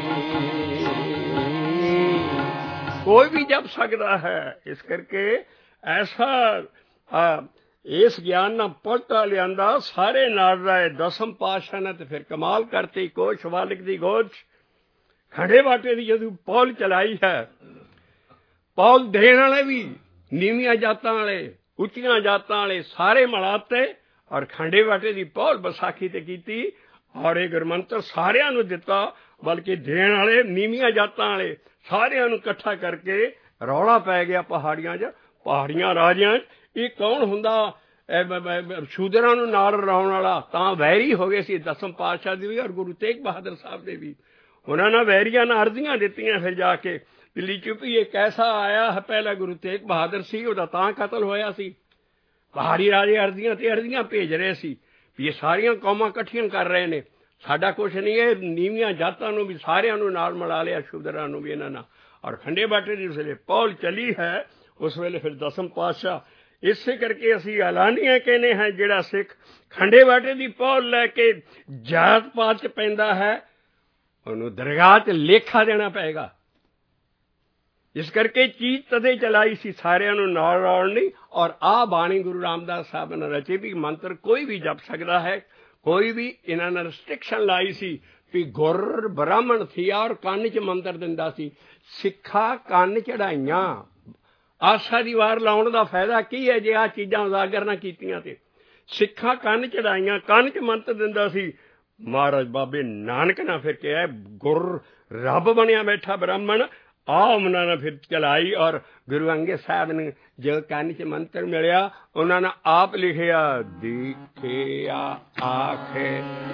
ਕੋਈ ਵੀ ਜਪ ਸਕਦਾ ਹੈ। ਇਸ ਕਰਕੇ ਐਸਾ ਆ, ਇਸ ਗਿਆਨ ਨਾਲ ਪਹੁੰਚਾ ਲਿਆਂਦਾ ਸਾਰੇ ਨਾਲ ਰਾਏ। ਦਸਮ ਪਾਤਸ਼ਾਹ ਨੇ ਤੇ ਫਿਰ ਕਮਾਲ ਕਰਤੀ। ਕੋਸ਼ ਵਾਲਿਕ ਦੀ ਗੋਦ ਖੰਡੇ ਬਾਟੇ ਦੀ ਜਦੋਂ ਪੌਲ ਚਲਾਈ ਹੈ, ਪੌਲ ਦੇਣ ਵਾਲੇ ਵੀ, ਨੀਵੀਆਂ ਜਾਤਾਂ ਵਾਲੇ, ਉੱਚੀਆਂ ਜਾਤਾਂ ਵਾਲੇ ਸਾਰੇ ਮਿਲਾਤੇ ਔਰ ਖੰਡੇ ਬਾਟੇ ਦੀ ਪੌਲ ਵਿਸਾਖੀ ਤੇ ਕੀਤੀ। ਔਰ ਇਹ ਗੁਰਮੰਤਰ ਸਾਰਿਆਂ ਨੂੰ ਦਿੱਤਾ, ਬਲਕਿ ਦੇਣ ਵਾਲੇ, ਨੀਵੀਆਂ ਜਾਤਾਂ ਵਾਲੇ ਸਾਰਿਆਂ ਨੂੰ ਇਕੱਠਾ ਕਰਕੇ ਰੌਲਾ ਪੈ ਗਿਆ ਪਹਾੜੀਆਂ 'ਚ, ਪਹਾੜੀਆਂ ਰਾਜਿਆਂ 'ਚ। ਇਹ ਕੌਣ ਹੁੰਦਾ ਸ਼ੂਦਰਾਂ ਨੂੰ ਨਾਲ ਰਲਾਉਣ ਵਾਲਾ? ਤਾਂ ਵੈਰੀ ਹੋ ਗਏ ਸੀ ਦਸਮ ਪਾਤਸ਼ਾਹ ਦੀ ਵੀ ਔਰ ਗੁਰੂ ਤੇਗ ਬਹਾਦਰ ਸਾਹਿਬ ਦੇ ਵੀ। ਉਹਨਾਂ ਨੇ ਵੈਰੀਆਂ ਨੇ ਅਰਜ਼ੀਆਂ ਦਿੱਤੀਆਂ ਫਿਰ ਜਾ ਕੇ ਦਿੱਲੀ 'ਚ ਵੀ ਇਹ ਕੈਸਾ ਆਇਆ ਹੈ। ਪਹਿਲਾਂ ਗੁਰੂ ਤੇਗ ਬਹਾਦਰ ਸੀ, ਉਹਦਾ ਤਾਂ ਕਤਲ ਹੋਇਆ ਸੀ। ਪਹਾੜੀ ਰਾਜੇ ਅਰਜ਼ੀਆਂ ਤੇ ਅਰਜ਼ੀਆਂ ਭੇਜ ਰਹੇ ਸੀ ਵੀ ਇਹ ਸਾਰੀਆਂ ਕੌਮਾਂ ਇਕੱਠੀਆਂ ਕਰ ਰਹੇ ਨੇ, ਸਾਡਾ ਕੁਛ ਨਹੀਂ। ਇਹ ਨੀਵੀਆਂ ਜਾਤਾਂ ਨੂੰ ਵੀ ਸਾਰਿਆਂ ਨੂੰ ਨਾਲ ਮਿਲਾ ਲਿਆ, ਸ਼ੂਦਰਾਂ ਨੂੰ ਵੀ ਇਹਨਾਂ ਨਾਲ। ਔਰ ਖੰਡੇ ਬਾਟੇ ਦੀ ਉਸ ਵੇਲੇ ਪੌਲ ਚੱਲੀ ਹੈ, ਉਸ ਵੇਲੇ ਫਿਰ ਦਸਮ ਪਾਤਸ਼ਾਹ। ਇਸੇ ਕਰਕੇ ਅਸੀਂ ਐਲਾਨੀਆਂ ਕਹਿੰਦੇ ਹਾਂ, ਜਿਹੜਾ ਸਿੱਖ ਖੰਡੇ ਬਾਟੇ ਦੀ ਪੌਲ ਲੈ ਕੇ ਜਾਤ ਪਾਤ 'ਚ ਪੈਂਦਾ ਹੈ, ਉਹਨੂੰ ਦਰਗਾਹ 'ਚ ਲੇਖਾ ਦੇਣਾ ਪਏਗਾ। ਇਸ ਕਰਕੇ ਚੀਜ਼ ਤਦੇ ਚਲਾਈ ਸੀ ਸਾਰਿਆਂ ਨੂੰ ਨਾਲ ਰੌਣ ਲਈ। ਔਰ ਆਹ ਬਾਣੀ ਗੁਰੂ ਰਾਮਦਾਸ ਸਾਹਿਬ ਨੇ ਰਚੀ ਵੀ ਮੰਤਰ ਕੋਈ ਵੀ ਜਪ ਸਕਦਾ ਹੈ, ਕੋਈ ਵੀ। ਇਹਨਾਂ ਨੇ ਰਿਸਟ੍ਰਿਕਸ਼ਨ ਲਾਈ ਸੀ ਵੀ ਗੁਰ ਬ੍ਰਾਹਮਣ ਸੀ ਔਰ ਕੰਨ 'ਚ ਮੰਤਰ ਦਿੰਦਾ ਸੀ। ਸਿੱਖਾ ਕੰਨ ਚੜਾਈਆਂ। ਆਸਾ ਦੀ ਵਾਰ ਲਾਉਣ ਦਾ ਫਾਇਦਾ ਕੀ ਹੈ ਜੇ ਆਹ ਚੀਜ਼ਾਂ ਉਜਾਗਰ ਨਾ ਕੀਤੀਆਂ? ਤੇ ਸਿੱਖਾਂ ਕੰਨ ਚੜਾਈਆਂ, ਕੰਨ 'ਚ ਮੰਤਰ ਦਿੰਦਾ ਸੀ। ਮਹਾਰਾਜ ਬਾਬੇ ਨਾਨਕ ਨੇ ਫਿਰ ਕਿਹਾ ਗੁਰ ਰੱਬ ਬਣਿਆ ਬੈਠਾ ਬ੍ਰਾਹਮਣ। ਆਹ ਉਹਨਾਂ ਨੇ ਫਿਰ ਚਲਾਈ। ਔਰ ਗੁਰੂ ਅੰਗਦ ਸਾਹਿਬ ਨੇ ਜੋ ਕੰਨ 'ਚ ਮੰਤਰ ਮਿਲਿਆ, ਉਹਨਾਂ ਨੇ ਆਪ ਲਿਖਿਆ, ਦੇਖਿਆ ਆਖੇ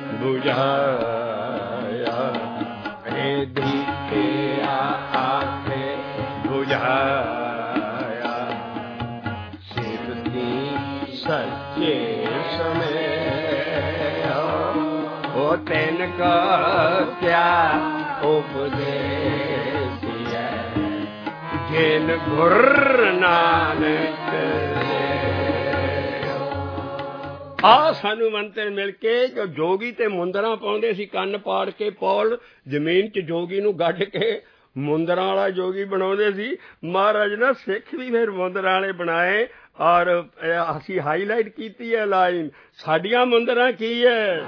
ਬੁਝਾਇਆ, ਰੇ ਦੇਖਿਆ ਆਖੇ ਬੁਝਾਇਆ, ਸਿਰਤੀ ਸੱਚੇ ਸਮੇ ਉਹ ਤੈਨ ਕਾ ਕਿਆ ਉਪਦੇਸ਼ ਜਿਨ ਗੁਰ ਨਾਨਕ। ਆ ਸਾਨੂੰ ਮੰਤਰ ਮਿਲ ਕੇ ਜੋ ਜੋਗੀ ਤੇ ਮੁੰਦਰਾਂ ਪਾਉਂਦੇ ਸੀ, ਕੰਨ ਪਾੜ ਕੇ ਪੌਲ ਜ਼ਮੀਨ 'ਚ ਜੋਗੀ ਨੂੰ ਗੱਡ ਕੇ ਮੁੰਦਰਾਂ ਵਾਲਾ ਜੋਗੀ ਬਣਾਉਂਦੇ ਸੀ। ਮਹਾਰਾਜ ਨੇ ਸਿੱਖ ਵੀ ਫਿਰ ਮੁੰਦਰਾਂ ਵਾਲੇ ਬਣਾਏ। ਔਰ ਅਸੀਂ ਹਾਈਲਾਈਟ ਕੀਤੀ ਹੈ ਲਾਈਨ, ਸਾਡੀਆਂ ਮੁੰਦਰਾਂ ਕੀ ਹੈ?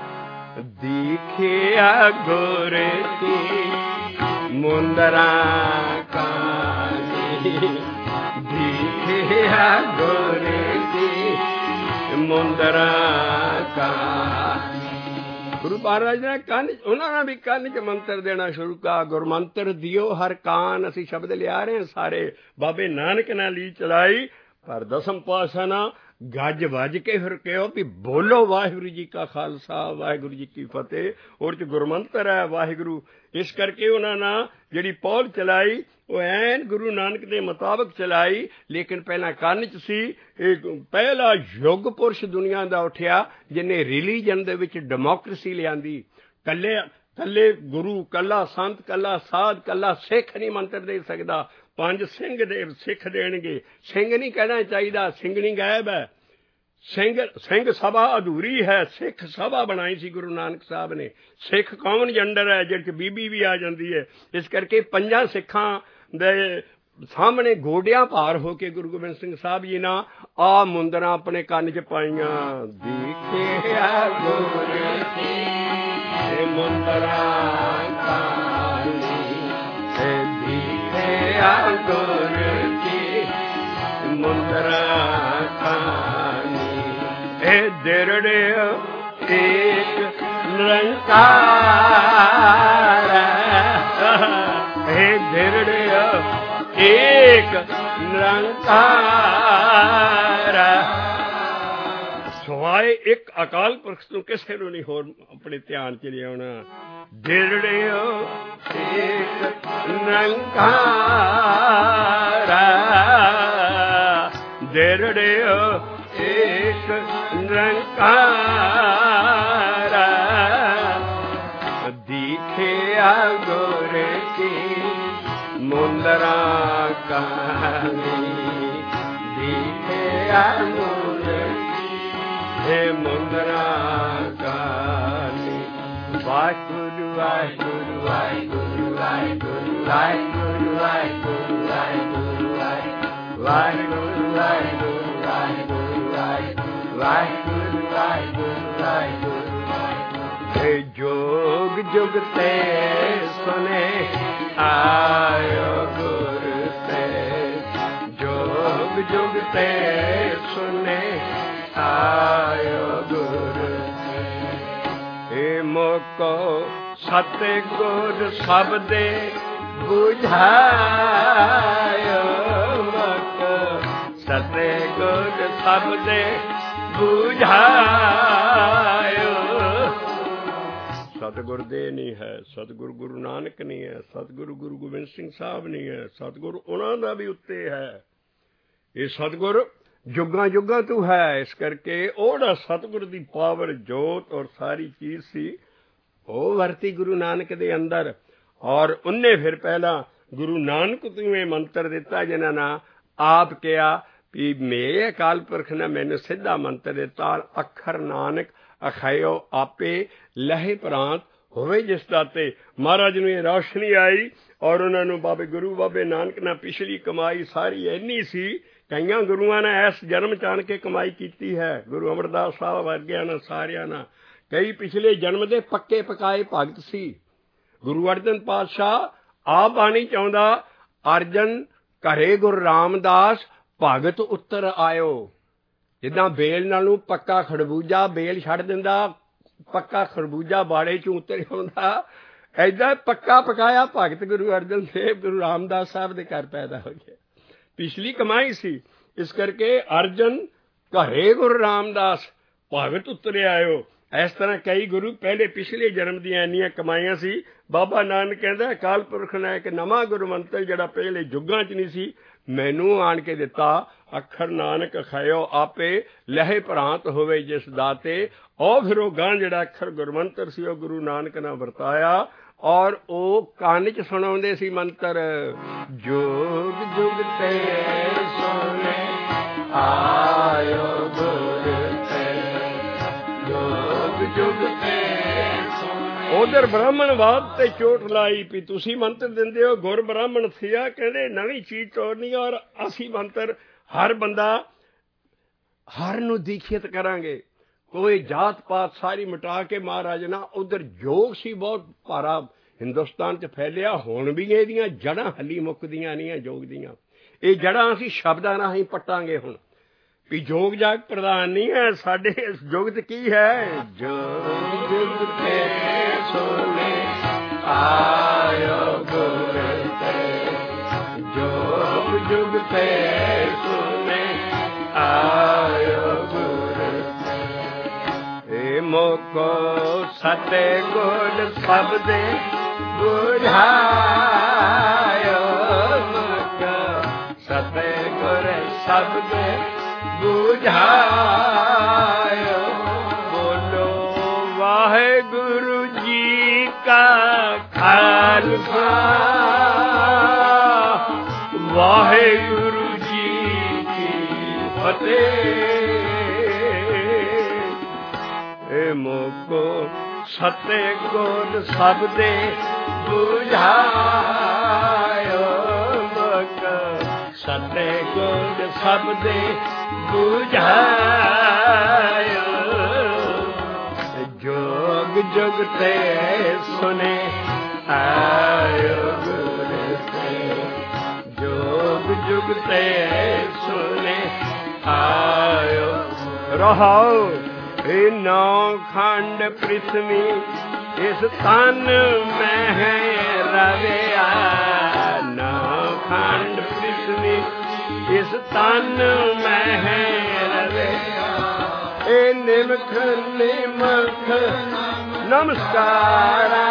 ਦੇਖਿਆ ਗੁਰ ਕੀ ਮੁੰਦਰਾਂ ਕਾਨੀ, ਦੇਖਿਆ ਗੁਰ ਕੀ ਮੁੰਦਰਾਂ ਕਾਨੀ। ਗੁਰੂ ਮਹਾਰਾਜ ਨੇ ਕੰਨ, ਉਹਨਾਂ ਨੇ ਵੀ ਕੰਨ 'ਚ ਮੰਤਰ ਦੇਣਾ ਸ਼ੁਰੂ ਕਰ। ਗੁਰਮੰਤਰ ਦਿਓ ਹਰ ਕਾਨ। ਅਸੀਂ ਸ਼ਬਦ ਲਿਆ ਰਹੇ ਹਾਂ ਸਾਰੇ, ਬਾਬੇ ਨਾਨਕ ਨੇ ਲੀ ਚਲਾਈ। ਪਰ ਦਸਮ ਪਾਤਸ਼ਾਹ ਨਾ ਗੱਜ ਵੱਜ ਕੇ ਫਿਰ ਕਿਹਾ ਵੀ ਬੋਲੋ ਵਾਹਿਗੁਰੂ ਜੀ ਕਾ ਖਾਲਸਾ ਵਾਹਿਗੁਰੂ ਜੀ ਕੀ ਫਤਿਹ। ਉਹਦੇ 'ਚ ਗੁਰਮੰਤਰ ਹੈ ਵਾਹਿਗੁਰੂ। ਇਸ ਕਰਕੇ ਉਹਨਾਂ ਨੇ ਜਿਹੜੀ ਪੌਲ ਚਲਾਈ ਉਹ ਐਨ ਗੁਰੂ ਨਾਨਕ ਦੇ ਮੁਤਾਬਕ ਚਲਾਈ। ਲੇਕਿਨ ਪਹਿਲਾਂ ਕੰਨ 'ਚ ਸੀ। ਇਹ ਪਹਿਲਾ ਯੁੱਗ ਪੁਰਸ਼ ਦੁਨੀਆ ਦਾ ਉੱਠਿਆ ਜਿਹਨੇ ਰਿਲੀਜਨ ਦੇ ਵਿੱਚ ਡੈਮੋਕ੍ਰੇਸੀ ਲਿਆਂਦੀ। ਕੱਲੇ ਕੱਲੇ ਗੁਰੂ, ਕੱਲਾ ਸੰਤ, ਕੱਲਾ ਸਾਧ, ਕੱਲਾ ਸਿੱਖ ਨਹੀਂ ਮੰਤਰ ਦੇ ਸਕਦਾ। ਪੰਜ ਸਿੰਘ ਦੇ ਸਿੱਖ ਦੇਣਗੇ। ਸਿੰਘ ਨਹੀਂ ਕਹਿਣਾ ਚਾਹੀਦਾ, ਸਿੰਘਣੀ ਗਾਇਬ ਹੈ। ਸਿੰਘ ਸਿੰਘ ਸਭਾ ਅਧੂਰੀ ਹੈ। ਸਿੱਖ ਸਭਾ ਬਣਾਈ ਸੀ ਗੁਰੂ ਨਾਨਕ ਸਾਹਿਬ ਨੇ। ਸਿੱਖ ਕੌਮਨ ਜੈਂਡਰ ਹੈ ਜਿਹਦੇ 'ਚ ਬੀਬੀ ਵੀ ਆ ਜਾਂਦੀ ਹੈ। ਇਸ ਕਰਕੇ ਪੰਜਾਂ ਸਿੱਖਾਂ ਦੇ ਸਾਹਮਣੇ ਗੋਡਿਆਂ ਭਾਰ ਹੋ ਕੇ ਗੁਰੂ ਗੋਬਿੰਦ ਸਿੰਘ ਸਾਹਿਬ ਜੀ ਨਾ ਆ ਮੁੰਦਰਾਂ ਆਪਣੇ ਕੰਨ 'ਚ ਪਾਈਆਂ। ਦੇਖਿਆ ਗੁਰ ਕੀ ਮੁੰਦਰਾਂ ਕਾਨੀ, ਦੇਖਿਆ ਗੁਰ ਕੀ ਮੁੰਦਰਾਂ ਕਾਨੀ। ਇਹ ਦਿਰੜਿਓ ਏਕ निरंकार हे धिरड़ियो एक निरंकार सवाए एक अकाल पुरख तो किसी को नहीं होर अपने ध्यान च लिया धिरड़ियो एक निरंकार धिरड़ियो एक निरंकार दिखे गुर की मुंदरा कहानी दिखे गुर हे मुंदरा कहानी वाहिगुरु वाहिगुरु वाहिगुरु वाहिगुरु वाहिगुरु वाहिगुरु वाहिगुरु वाहिगुरु वाहिगुरु वाहिगुरु वाहिगुरु वाहिगुरु वाहिगुरु हे जोग जुग ते सुने आयो गुरु ते जोग जुग ते सुने आयो गुरु हे मोको सतगुर शब्दे बुझायो मोको सतगुर शब्दे बुझायो सतगुर दे नहीं है सतगुरु गुरु नानक नहीं है सतगुरु गुरु गोबिंद सिंह साहब नहीं है सतगुरु उन्हों का भी उत्ते है ये सतगुर जुगां जुगां तू है इस करके ओड़ा सतगुर की पावर जोत और सारी चीज सी वो वरती गुरु नानक दे अंदर और उन्हें फिर पहला गुरु नानक तुम्हें मंत्र दिता जिन्हां ना आप कहा भी मेरे अकाल पुरख ने मैंने सीधा मंत्र दिता अखर नानक अखायो आपे लहे प्रांत होवे जिस दाते महाराज ने रोशनी आई और उन्होंने बाबे गुरु बाबे नानक ने पिछली कमाई सारी इन्नी सी कई गुरुआ ने इस जन्म चाण के कमाई की है गुरु अमरदास साहब वर्गिया ने सारिया ने कई पिछले जन्म के पक्के पकाए भगत सी गुरु अर्जन पातशाह आप बाणी चाहुंदा अर्जन घरे गुरु रामदास भगत उत्तर आयो जिदा बेल नालों पक्का खरबूजा बेल छड़ दिंदा पक्का खरबूजा बाड़े चों उतर आउंदा ऐदा पक्का पकाया भगत गुरु अर्जन देव गुरु रामदास साहब दे घर पैदा हो गया पिछली कमाई सी इस करके अर्जन घरे गुरु रामदास भगत उतरे आयो इस तरह कई गुरु पहले पिछले जन्म दी इन्नियां कमाइयां सी बाबा नानक कहंदा अकाल पुरख ने एक नवां गुरु मंत्र जिहड़ा पहले जुगां च नहीं सी मैनू आण के दिता अखर नानक खायो आपे लहे प्रांत होवे जिस दाते और फिर वो गां जिहड़ा अखर गुरमंत्र सी वो गुरु नानक ने वरताया और ओ कान च सुणाउंदे सी मंत्र जोग जुग ते सोने आयो गुर ते जोग जुग ते उधर ब्राह्मणवाद ते चोट लाई भी तुसी मंत्र दिंदे हो गुर ब्राह्मण थिया कहंदे नवीं चीज तोड़नी और असी मंत्र हर बंदा हर नूं दीखित करांगे कोई जात पात सारी मिटा के महाराज ना उधर जोग सी बहुत भारा हिंदुस्तान च फैलिया हुण भी इहदियां जड़ां हली मुकदियां नहीं जोग दियां ये जड़ां असीं शब्दां राहीं पट्टांगे हुण भी जोग जाग प्रधान नहीं है साडे जोग ते की है जोग जुग ते सोने आयो गुर ते जोग जुग ते सोने आयो गुर ते मोको सते गुर शब्दे बुझायो मोको सते गुर शब्दे बुझायो बोलो वाहेगुरु जी का खालसा वाहेगुरु जी की फतेह ए मोको सते गुण सबदे बुझायो मोको सते गुण सबदे बुझायो जोग जुग ते सुने आयो गुर ते जोग जुग ते सुने आयो रहाओ हे नौ खंड पृथ्वी इस तन में रविया, नौ खंड पृथ्वी इस तन में रविया। ए निमख निमख नमस्कारा,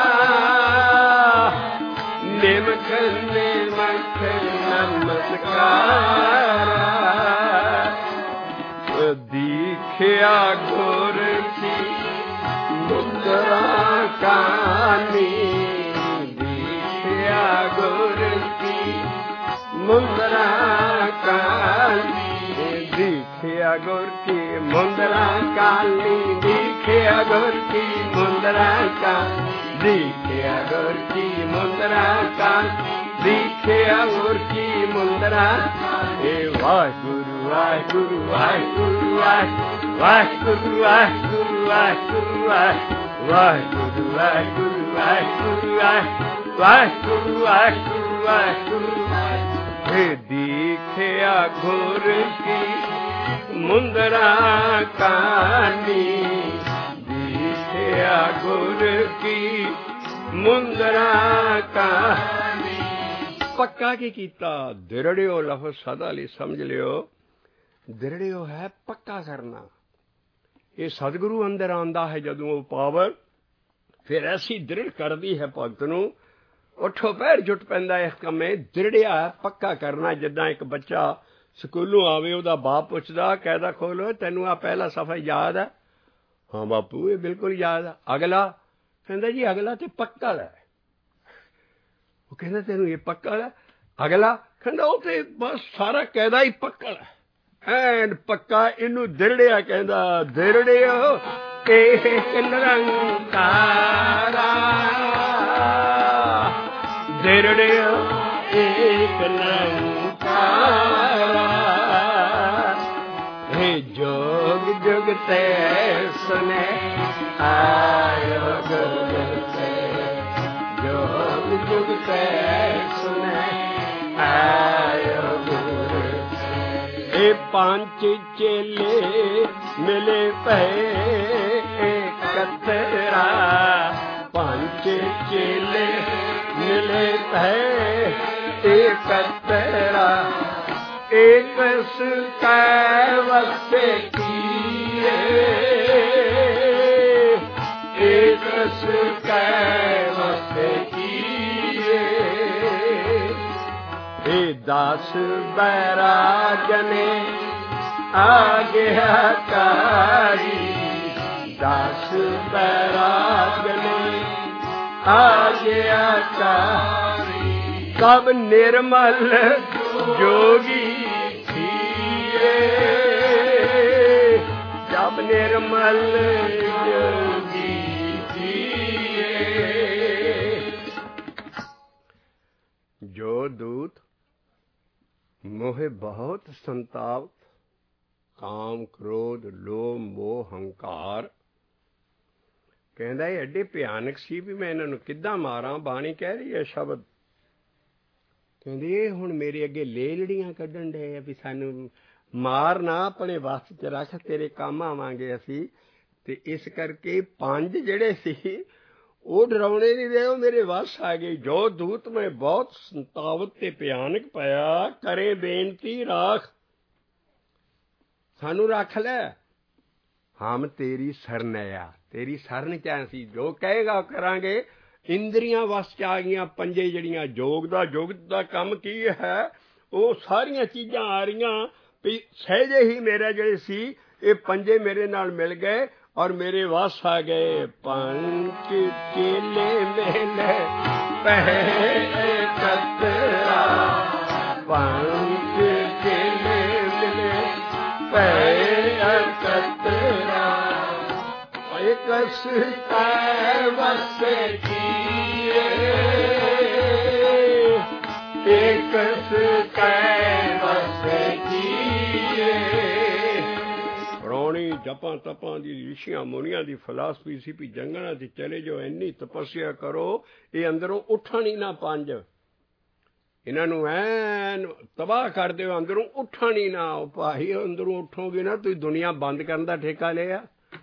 निमख निमख नमस्कारा। दीखिया गुर की मुद्रा कानी, दीखिया गुर की मुद्रा कानी, दीखिया गुर की मुद्रा काली, दीखिया गुर की मुद्रा काली, दीखिया गुर की मुद्रा काली, दीखिया गुर की मुद्रा। हे वाहिगुरु वाहिगुरु वाहिगुरु वाहिगुरु वाहिगुरु वाहिगुरु वाहिगुरु वाहिगुरु वाहिगुरु वाहिगुरु वाहिगुरु वाहिगुरु। हे दीखिया गुर की मुद्रा कानी, दीखिया गुर की मुद्रा कानी। पक्का की कीता दिरड़ियो लफ्ज सदा ਲਈ समझ लियो। दिरड़ियो है पक्का करना। ये सतगुरु अंदर आंदा है जदों वो पावर, फिर ऐसी दृढ़ करदी है भगत नूं, उठो पैर जुट पैंदा इस कम्मे। दिरड़िया पक्का करना। जिद्दां एक बच्चा स्कूलों आवे, ਉਹਦਾ बाप पुछदा कहदा खोलो तैनूं आ पहला सफा याद है? हाँ बापू ये बिल्कुल याद है। अगला कहंदा जी अगला ते पक्का है। वो कहंदा तैनूं ये पक्का है? अगला कहंदा वो ते बस सारा कहदा ही पक्का है। ਐਨ ਪੱਕਾ ਇਹਨੂੰ ਦਿਰੜਿਆ ਕਹਿੰਦਾ। ਦਿਰੜਿਓ ਏਕ ਨਿਰੰਕਾਰਾ, ਦਿਰੜਿਓ ਏਕ ਨਿਰੰਕਾਰਾ। हे जोग जुग ते सुने आयो गुर ते, जोग जुग ते सुने आयो गुर। ए पांच चेले मिले पै एकतरा, पांच चेले मिले पै एकतरा। एक कै वस्ते किए, एक कै वस्ते किए। हे दास बैराजने आज्ञाकारी, दास बैराजने आज्ञाकारी। कब निर्मल जोगी थिए, जब निर्मल जोगी थिए। जो दूत मोहे बहुत संताप, काम क्रोध लोभ मोह हंकार, कहंदा ये एडे भयानक सी भी मैं इन्हां नूं किद्दां मारां। बाणी कह रही है शब्द, कहंदे ये हुण मेरे अगे लेलड़ियां कड्ढण डे आ भी सानूं मार ना, अपने वस च रख, तेरे काम आवांगे असीं। ते इस करके पंज जिहड़े सी ਉਹ ਡਰਾਉਣੇ नहीं दे, मेरे वस आ गए। जो दूत मैं बहुत संतावत ते भयानक पाया, करे बेनती राख, सानू रख लै, हम तेरी सरन आ। तेरी सरन क्या सी, जो कहेगा करांगे। इंद्रियां वस च आ गईयां पंजे जड़ियां। जोग दा जोग दा काम की है, वो सारियां चीज़ां आ रहीयां भी सहजे ही मेरा जिहड़े सी ये पंजे मेरे नाल मिल गए और मेरे वस आ गए। पंच चेले मिले पै एकतरा, पंच चेले मिले पै एकतरा। एक कै वस किए, एक कै वस किए। ਪੁਰਾਣੀ ਜਪਾਂ ਤਪਾਂ ਦੀ ਰਿਸ਼ੀਆਂ ਮੁਨੀਆਂ ਦੀ ਫਿਲਾਸਫੀ ਸੀ ਵੀ ਜੰਗਲਾਂ 'ਚ ਚਲੇ ਜਾਓ, ਇੰਨੀ ਤਪੱਸਿਆ ਕਰੋ, ਇਹ ਅੰਦਰੋਂ ਉੱਠਣ ਹੀ ਨਾ ਪੰਜ, ਇਹਨਾਂ ਨੂੰ ਐਨ ਤਬਾਹ ਕਰ ਦਿਓ, ਅੰਦਰੋਂ ਉੱਠਣ ਹੀ ਨਾ। ਉਹ ਭਾਈ ਅੰਦਰੋਂ ਉੱਠੋਗੇ ਨਾ ਤੁਸੀਂ ਦੁਨੀਆ ਬੰਦ ਕਰਨ ਦਾ ਠੇਕਾ ਲਿਆ।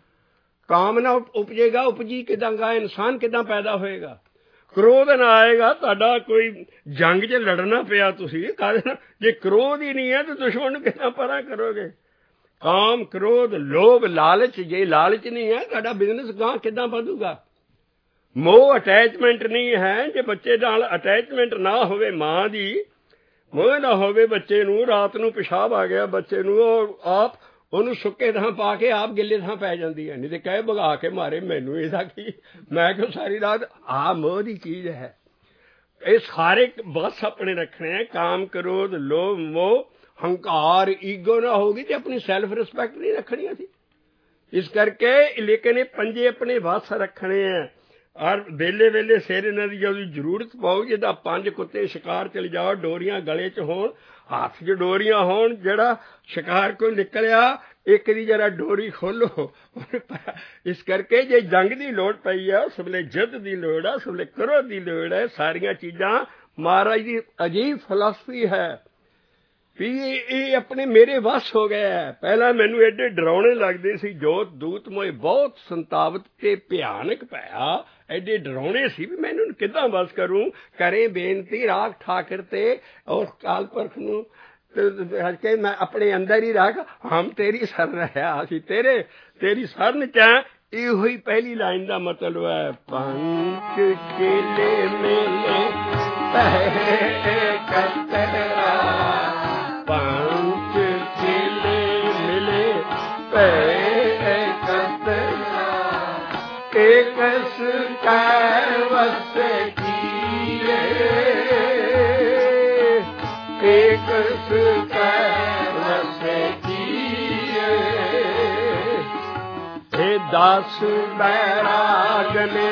ਕਾਮ ਨਾ ਉਪਜੇਗਾ, ਉਪਜੀ ਕਿੱਦਾਂ ਗਾ? ਇਨਸਾਨ ਕਿੱਦਾਂ ਪੈਦਾ ਹੋਏਗਾ? ਕ੍ਰੋਧ ਨਾ ਆਏਗਾ, ਤੁਹਾਡਾ ਕੋਈ ਜੰਗ 'ਚ ਲੜਨਾ ਪਿਆ, ਤੁਸੀਂ ਕਾਹਦੇ ਨਾਲ? ਜੇ ਕ੍ਰੋਧ ਹੀ ਨਹੀਂ ਹੈ ਤਾਂ ਦੁਸ਼ਮਣ ਨੂੰ ਕਿੱਦਾਂ ਪਰਾਂ ਕਰੋਗੇ? ਕਾਮ, ਕ੍ਰੋਧ, ਲੋਭ, ਲਾਲਚ, ਜੇ ਲਾਲਚ ਨਹੀਂ ਹੈ ਤੁਹਾਡਾ ਬਿਜ਼ਨਸ ਗਾਂ ਕਿੱਦਾਂ ਵਧੂਗਾ? ਮੋਹ, ਅਟੈਚਮੈਂਟ ਨਹੀਂ ਹੈ, ਜੇ ਬੱਚੇ ਨਾਲ ਅਟੈਚਮੈਂਟ ਨਾ ਹੋਵੇ, ਮਾਂ ਦੀ ਮੋਹ ਨਾ ਹੋਵੇ ਬੱਚੇ ਨੂੰ, ਰਾਤ ਨੂੰ ਪਿਸ਼ਾਬ ਆ ਗਿਆ ਬੱਚੇ ਨੂੰ, ਉਹ ਆਪ ਉਹਨੂੰ ਸੁੱਕੇ ਥਾਂ ਪਾ ਕੇ ਆਪ ਗਿੱਲੇ ਥਾਂ ਪੈ ਜਾਂਦੀ ਹੈ, ਨਹੀਂ ਤੇ ਕਹੇ ਭਗਾ ਕੇ ਮਾਰੇ ਮੈਨੂੰ, ਇਹਦਾ ਕੀ, ਮੈਂ ਕਿਉਂ ਸਾਰੀ ਰਾਤ? ਆਹ ਮੋਹ ਦੀ ਚੀਜ਼ ਹੈ। ਇਹ ਸਾਰੇ ਬਸ ਆਪਣੇ ਰੱਖਣੇ ਹੈ, ਕਾਮ, ਕ੍ਰੋਧ, ਲੋਭ, ਮੋਹ, ਹੰਕਾਰ, ਈਗੋ ਨਾ ਹੋਗੀ ਤੇ ਆਪਣੀ ਸੈਲਫ ਰਿਸਪੈਕਟ ਨਹੀਂ ਰੱਖਣੀ ਅਸੀਂ। ਇਸ ਕਰਕੇ ਲੇਕਿਨ ਇਹ ਪੰਜੇ ਆਪਣੇ ਵਸ ਰੱਖਣੇ ਹੈ। ਔਰ ਵੇਲੇ ਵੇਲੇ ਸਿਰ ਇਹਨਾਂ ਦੀ ਜਦੋਂ ਜ਼ਰੂਰਤ ਪਾਓ, ਜਿੱਦਾਂ ਪੰਜ ਕੁੱਤੇ ਸ਼ਿਕਾਰ ਚਲੇ ਜਾਓ, ਡੋਰੀਆਂ ਗਲੇ 'ਚ ਹੋਣ, ਹੱਥ 'ਚ ਡੋਰੀਆਂ ਹੋਣ, ਜਿਹੜਾ ਸ਼ਿਕਾਰ ਕੋਈ ਨਿਕਲਿਆ ਇੱਕ ਦੀ ਜਰਾ ਡੋਰੀ ਖੋਲੋ। ਇਸ ਕਰਕੇ ਜੇ ਜੰਗ ਦੀ ਲੋੜ ਪਈ ਹੈ, ਉਸ ਵੇਲੇ ਜਿੱਦ ਦੀ ਲੋੜ ਹੈ, ਉਸ ਵੇਲੇ ਕ੍ਰੋਧ ਦੀ ਲੋੜ ਹੈ। ਸਾਰੀਆਂ ਚੀਜ਼ਾਂ ਮਹਾਰਾਜ ਦੀ ਅਜੀਬ ਫਿਲਾਸਫੀ ਹੈ ਵੀ ਇਹ ਆਪਣੇ ਮੇਰੇ ਵੱਸ ਹੋ ਗਿਆ। ਪਹਿਲਾਂ ਮੈਨੂੰ ਐਡੇ ਡਰਾਉਣੇ ਲੱਗਦੇ ਸੀ, ਜੋਤ ਦੂਤ ਮੋਏ ਬਹੁਤ ਸੰਤਾਵਤ ਤੇ ਭਿਆਨਕ ਭਇਆ, ਐਡੇ ਡਰਾਉਣੇ ਸੀ ਵੀ ਮੈਨੂੰ ਕਿੱਦਾਂ ਵੱਸ ਕਰੂੰ? ਕਰੇ ਬੇਨਤੀ ਰਾਖ ਠਾਕਰ ਤੇ ਉਸ ਕਾਲ ਪੁਰਖ ਨੂੰ ਕੇ ਮੈਂ ਆਪਣੇ ਅੰਦਰ ਹੀ ਰੱਖ, ਹਮ ਤੇਰੀ ਸਰਨ ਹੈ, ਅਸੀਂ ਤੇਰੇ ਤੇਰੀ ਸਰਨ 'ਚ ਹੈ। ਇਹੋ ਹੀ ਪਹਿਲੀ ਲਾਈਨ ਦਾ ਮਤਲਬ ਹੈ। ਪੰਚ ਚੇਲੇ ਮੇਲੇ ਪਹਿ ਕਤਰਾ, ਪੰਚ ਚੇਲੇ ਮਿਲੇ ਪਹਿ ਕਤਰਾ, ਏਕਸ ਕੈ ਵਸ ਕੀਏ, ਏਕਸ ਕੈ ਵਸ ਕੀਏ। ਇਹ ਦਸ ਬੈਰਾਗ ਨੇ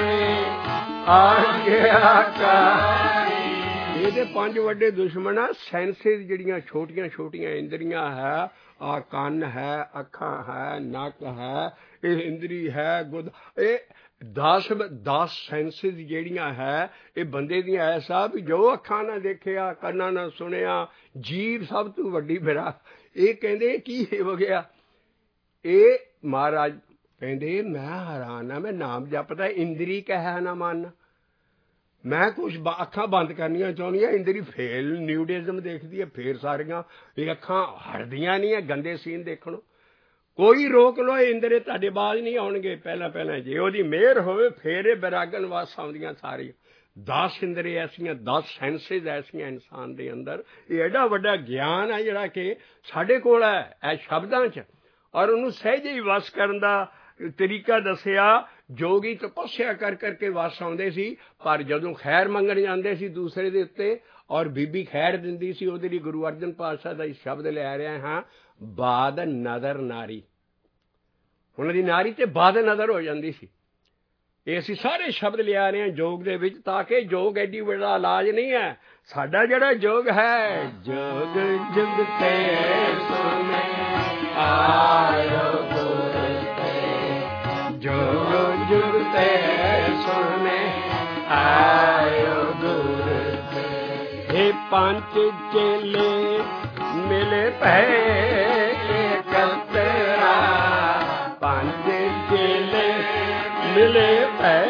ਆਗਿਆਕਾਰੀ। ਇਹਦੇ ਪੰਜ ਵੱਡੇ ਦੁਸ਼ਮਣ ਆ। ਸੈਂਸਿਸ ਜਿਹੜੀਆਂ ਛੋਟੀਆਂ ਛੋਟੀਆਂ ਇੰਦਰੀਆਂ ਹੈ, ਆ ਕੰਨ ਹੈ, ਅੱਖਾਂ ਹੈ, ਨੱਕ ਹੈ, ਇਹ ਇੰਦਰੀ ਹੈ, ਗੁਦ, ਇਹ ਦਸ ਦਸ ਸੈਂਸਿਸ ਜਿਹੜੀਆਂ ਹੈ ਇਹ ਬੰਦੇ ਦੀਆਂ ਐਸਾ ਵੀ ਜੋ ਅੱਖਾਂ ਨਾਲ ਦੇਖਿਆ, ਕੰਨਾਂ ਨਾਲ ਸੁਣਿਆ, ਜੀਭ ਸਭ ਤੋਂ ਵੱਡੀ ਬਿਰਾ। ਇਹ ਕਹਿੰਦੇ ਕੀ ਹੋ ਗਿਆ? ਇਹ ਮਹਾਰਾਜ ਕਹਿੰਦੇ ਮੈਂ ਹੈਰਾਨ ਹਾਂ, ਮੈਂ ਨਾਮ ਜਪਦਾ, ਇੰਦਰੀ ਕਹਿ ਨਾ ਮੰਨ। ਮੈਂ ਕੁਛ ਅੱਖਾਂ ਬੰਦ ਕਰਨੀਆਂ ਚਾਹੁੰਦੀਆਂ, ਇੰਦਰੀ ਫੇਰ ਨਿਊਡਿਜ਼ਮ ਦੇਖਦੀ ਹੈ, ਫੇਰ ਸਾਰੀਆਂ ਇਹ ਅੱਖਾਂ ਹਟਦੀਆਂ ਨਹੀਂ ਹੈ ਗੰਦੇ ਸੀਨ ਦੇਖਣੋਂ। ਕੋਈ ਰੋਕ ਲਓ, ਇੰਦਰੇ ਤੁਹਾਡੇ ਬਾਜ਼ ਨਹੀਂ ਆਉਣਗੇ। ਪਹਿਲਾਂ ਪਹਿਲਾਂ ਜੇ ਉਹਦੀ ਮਿਹਰ ਹੋਵੇ ਫੇਰ ਇਹ ਬੈਰਾਗਨ ਵਾਸ ਆਉਂਦੀਆਂ ਸਾਰੀਆਂ। ਦਸ ਇੰਦਰੇ ਐਸੀਆਂ, ਦਸ ਸੈਂਸਿਸ ਐਸੀਆਂ ਇਨਸਾਨ ਦੇ ਅੰਦਰ। ਇਹ ਐਡਾ ਵੱਡਾ ਗਿਆਨ ਹੈ ਜਿਹੜਾ ਕਿ ਸਾਡੇ ਕੋਲ ਹੈ ਇਹ ਸ਼ਬਦਾਂ 'ਚ, ਔਰ ਉਹਨੂੰ ਸਹਿਜੇ ਹੀ ਵਸ ਕਰਨ ਦਾ ਤਰੀਕਾ ਦੱਸਿਆ। ਜੋਗੀ ਤਪੱਸਿਆ ਕਰ ਕਰਕੇ ਵਸ ਆਉਂਦੇ ਸੀ, ਪਰ ਜਦੋਂ ਖੈਰ ਮੰਗਣ ਜਾਂਦੇ ਸੀ ਦੂਸਰੇ ਦੇ ਉੱਤੇ ਔਰ ਬੀਬੀ ਖੈਰ ਦਿੰਦੀ ਸੀ, ਉਹਦੇ ਲਈ ਗੁਰੂ ਅਰਜਨ ਪਾਤਸ਼ਾਹ ਦਾ ਸ਼ਬਦ ਲੈ ਰਿਹਾ ਹਾਂ, ਬਾਦ ਨਦਰ ਨਾਰੀ। ਉਹਨਾਂ ਦੀ ਨਾਰੀ ਤੇ ਬਾਦ ਨਜ਼ਰ ਹੋ ਜਾਂਦੀ ਸੀ। ਇਹ ਅਸੀਂ ਸਾਰੇ ਸ਼ਬਦ ਲਿਆ ਰਹੇ ਹਾਂ ਯੋਗ ਦੇ ਵਿੱਚ, ਤਾਂ ਕਿ ਯੋਗ ਐਡੀ ਵੱਡਾ ਇਲਾਜ ਨਹੀਂ ਹੈ। ਸਾਡਾ ਜਿਹੜਾ ਯੋਗ ਹੈ, ਜੋਗ ਜੁਗ ਤੇ ਸੁਨੇ ਆਇਓ ਗੁਰ ਤੇ, ਜੋਗ ਜੁਗ ਤੇ ਸੁਨੇ ਆਇਓ ਗੁਰ ਤੇ। ਇਹ ਪੰਜ ਚੇਲੇ ਮਿਲੇ ਭੈ ਕਤਰਾ, ਪੰਜ ਚੇਲੇ ਮਿਲੇ ਭੈ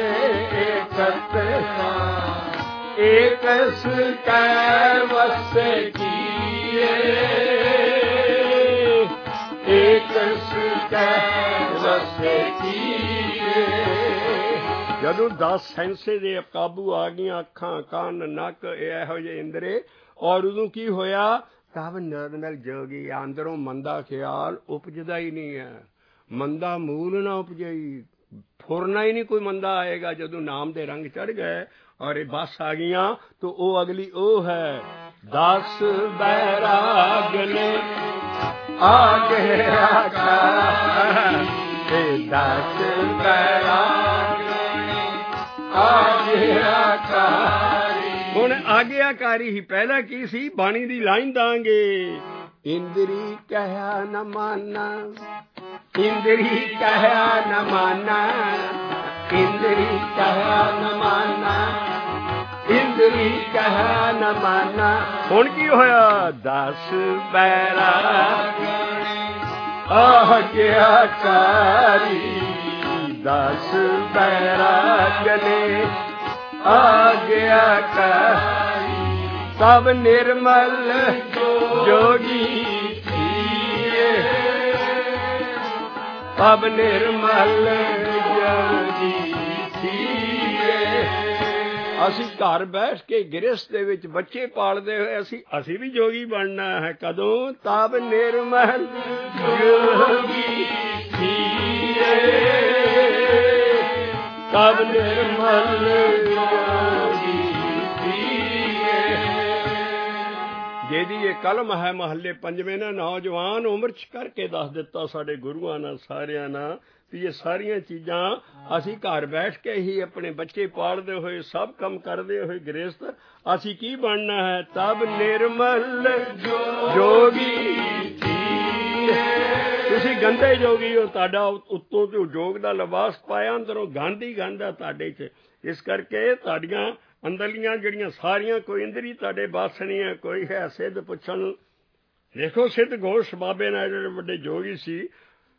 ਕਤਰਾ, ਏਕਸ ਕੈ ਵਸ ਕੀਏ, ਏਕਸ ਕੈ ਵਸ ਕੀਏ। ਜਦੋਂ ਦਸ ਸੈਂਸੇ ਦੇ ਕਾਬੂ ਆ ਗਈਆਂ, ਅੱਖਾਂ, ਕੰਨ, ਨੱਕ, ਇਹੋ ਜਿਹੇ ਇੰਦਰੇ, ਔਰ ਉਦੋਂ ਕੀ ਹੋਇਆ? ਤਬ ਨਿਰਮਲ ਜੋਗੀ, ਅੰਦਰੋਂ ਮੰਦਾ ਖਿਆਲ ਉਪਜਦਾ ਹੀ ਨਹੀਂ ਹੈ। ਮੰਦਾ ਮੂਲ ਨਾ ਉਪਜਾਈ, ਫੁਰਨਾ ਹੀ ਨਹੀਂ ਕੋਈ ਮੰਦਾ ਆਏਗਾ। ਜਦੋਂ ਨਾਮ ਦੇ ਰੰਗ ਚੜ੍ਹ ਗਏ ਔਰ ਇਹ ਬੱਸ ਆ ਗਈਆਂ ਤਾਂ ਉਹ ਅਗਲੀ ਉਹ ਹੈ। ਦਸ ਬੈਰਾਗ ਨੇ ਆਗਿਆਕਾਰੀ, ਇਹ ਦਸ ਬੈਰਾਗ ਨੇ ਆਗਿਆਕਾਰੀ। ਹੁਣ ਆਗਿਆਕਾਰੀ ਹੀ ਪਹਿਲਾਂ ਕੀ ਸੀ? ਬਾਣੀ ਦੀ ਲਾਈਨ ਦਾਂਗੇ। ਇੰਦਰੀ ਕਹਿਆ ਨ ਮਾਨਾ, ਇੰਦਰੀ ਕਹਿਆ ਨ ਮਾਨਾ, ਇੰਦਰੀ ਕਹਿਆ ਨ ਮਾਨਾ, ਇੰਦਰੀ ਕਹਿਆ ਨ ਮਾਨਾ। ਹੁਣ ਕੀ ਹੋਇਆ? ਦਸ ਬੈਰਾਗ ਆਗਿਆਕਾਰੀ, दस बैराग ने आज्ञाकारी सब निर्मल जोगी थिए सब निर्मल जोगी थिए। ਅਸੀਂ ਘਰ ਬੈਠ ਕੇ ਗ੍ਰਸਥ ਦੇ ਵਿੱਚ ਬੱਚੇ ਪਾਲਦੇ ਹੋਏ ਅਸੀਂ ਅਸੀਂ ਵੀ ਜੋਗੀ ਬਣਨਾ ਹੈ। ਕਦੋਂ? ਤਬ ਨਿਰਮਲ ਜੋਗੀ ਥੀਏ ਤਬ ਨਿਰਮਲ ਜੋਗੀ ਥੀਏ। ਜਿਹਦੀ ਇਹ ਕਲਮ ਹੈ ਮਹੱਲੇ ਪੰਜਵੇਂ ਨਾ ਨੌਜਵਾਨ ਉਮਰ 'ਚ ਕਰਕੇ ਦੱਸ ਦਿੱਤਾ ਸਾਡੇ ਗੁਰੂਆਂ ਨਾਲ ਸਾਰਿਆਂ ਨਾਲ ਵੀ ਇਹ ਸਾਰੀਆਂ ਚੀਜ਼ਾਂ ਅਸੀਂ ਘਰ ਬੈਠ ਕੇ ਹੀ ਆਪਣੇ ਬੱਚੇ ਪਾਲਦੇ ਹੋਏ ਸਭ ਕੰਮ ਕਰਦੇ ਹੋਏ ਗ੍ਰਸਥ ਅਸੀਂ ਕੀ ਬਣਨਾ ਹੈ? ਤਬ ਨਿਰਮਲ ਜੋਗੀ ਥੀਏ। ਤੁਸੀਂ ਗੰਦੇ ਜੋਗੀ ਹੋ, ਤੁਹਾਡਾ ਉੱਤੋਂ ਤੋਂ ਜੋਗ ਦਾ ਲਿਬਾਸ ਪਾਇਆ, ਅੰਦਰੋਂ ਗੰਦ ਹੀ ਗੰਦ ਹੈ ਤੁਹਾਡੇ 'ਚ। ਇਸ ਕਰਕੇ ਤੁਹਾਡੀਆਂ ਅੰਦਰਲੀਆਂ ਜਿਹੜੀਆਂ ਸਾਰੀਆਂ ਕੋਈ ਇੰਦਰੀ ਤੁਹਾਡੇ ਵੱਸ ਨਹੀਂ ਹੈ। ਕੋਈ ਹੈ ਸਿੱਧ ਪੁੱਛਣ, ਦੇਖੋ ਸਿੱਧ ਘੋਸ਼ ਬਾਬੇ ਨਾਲ ਜਿਹੜੇ ਵੱਡੇ ਜੋਗੀ ਸੀ,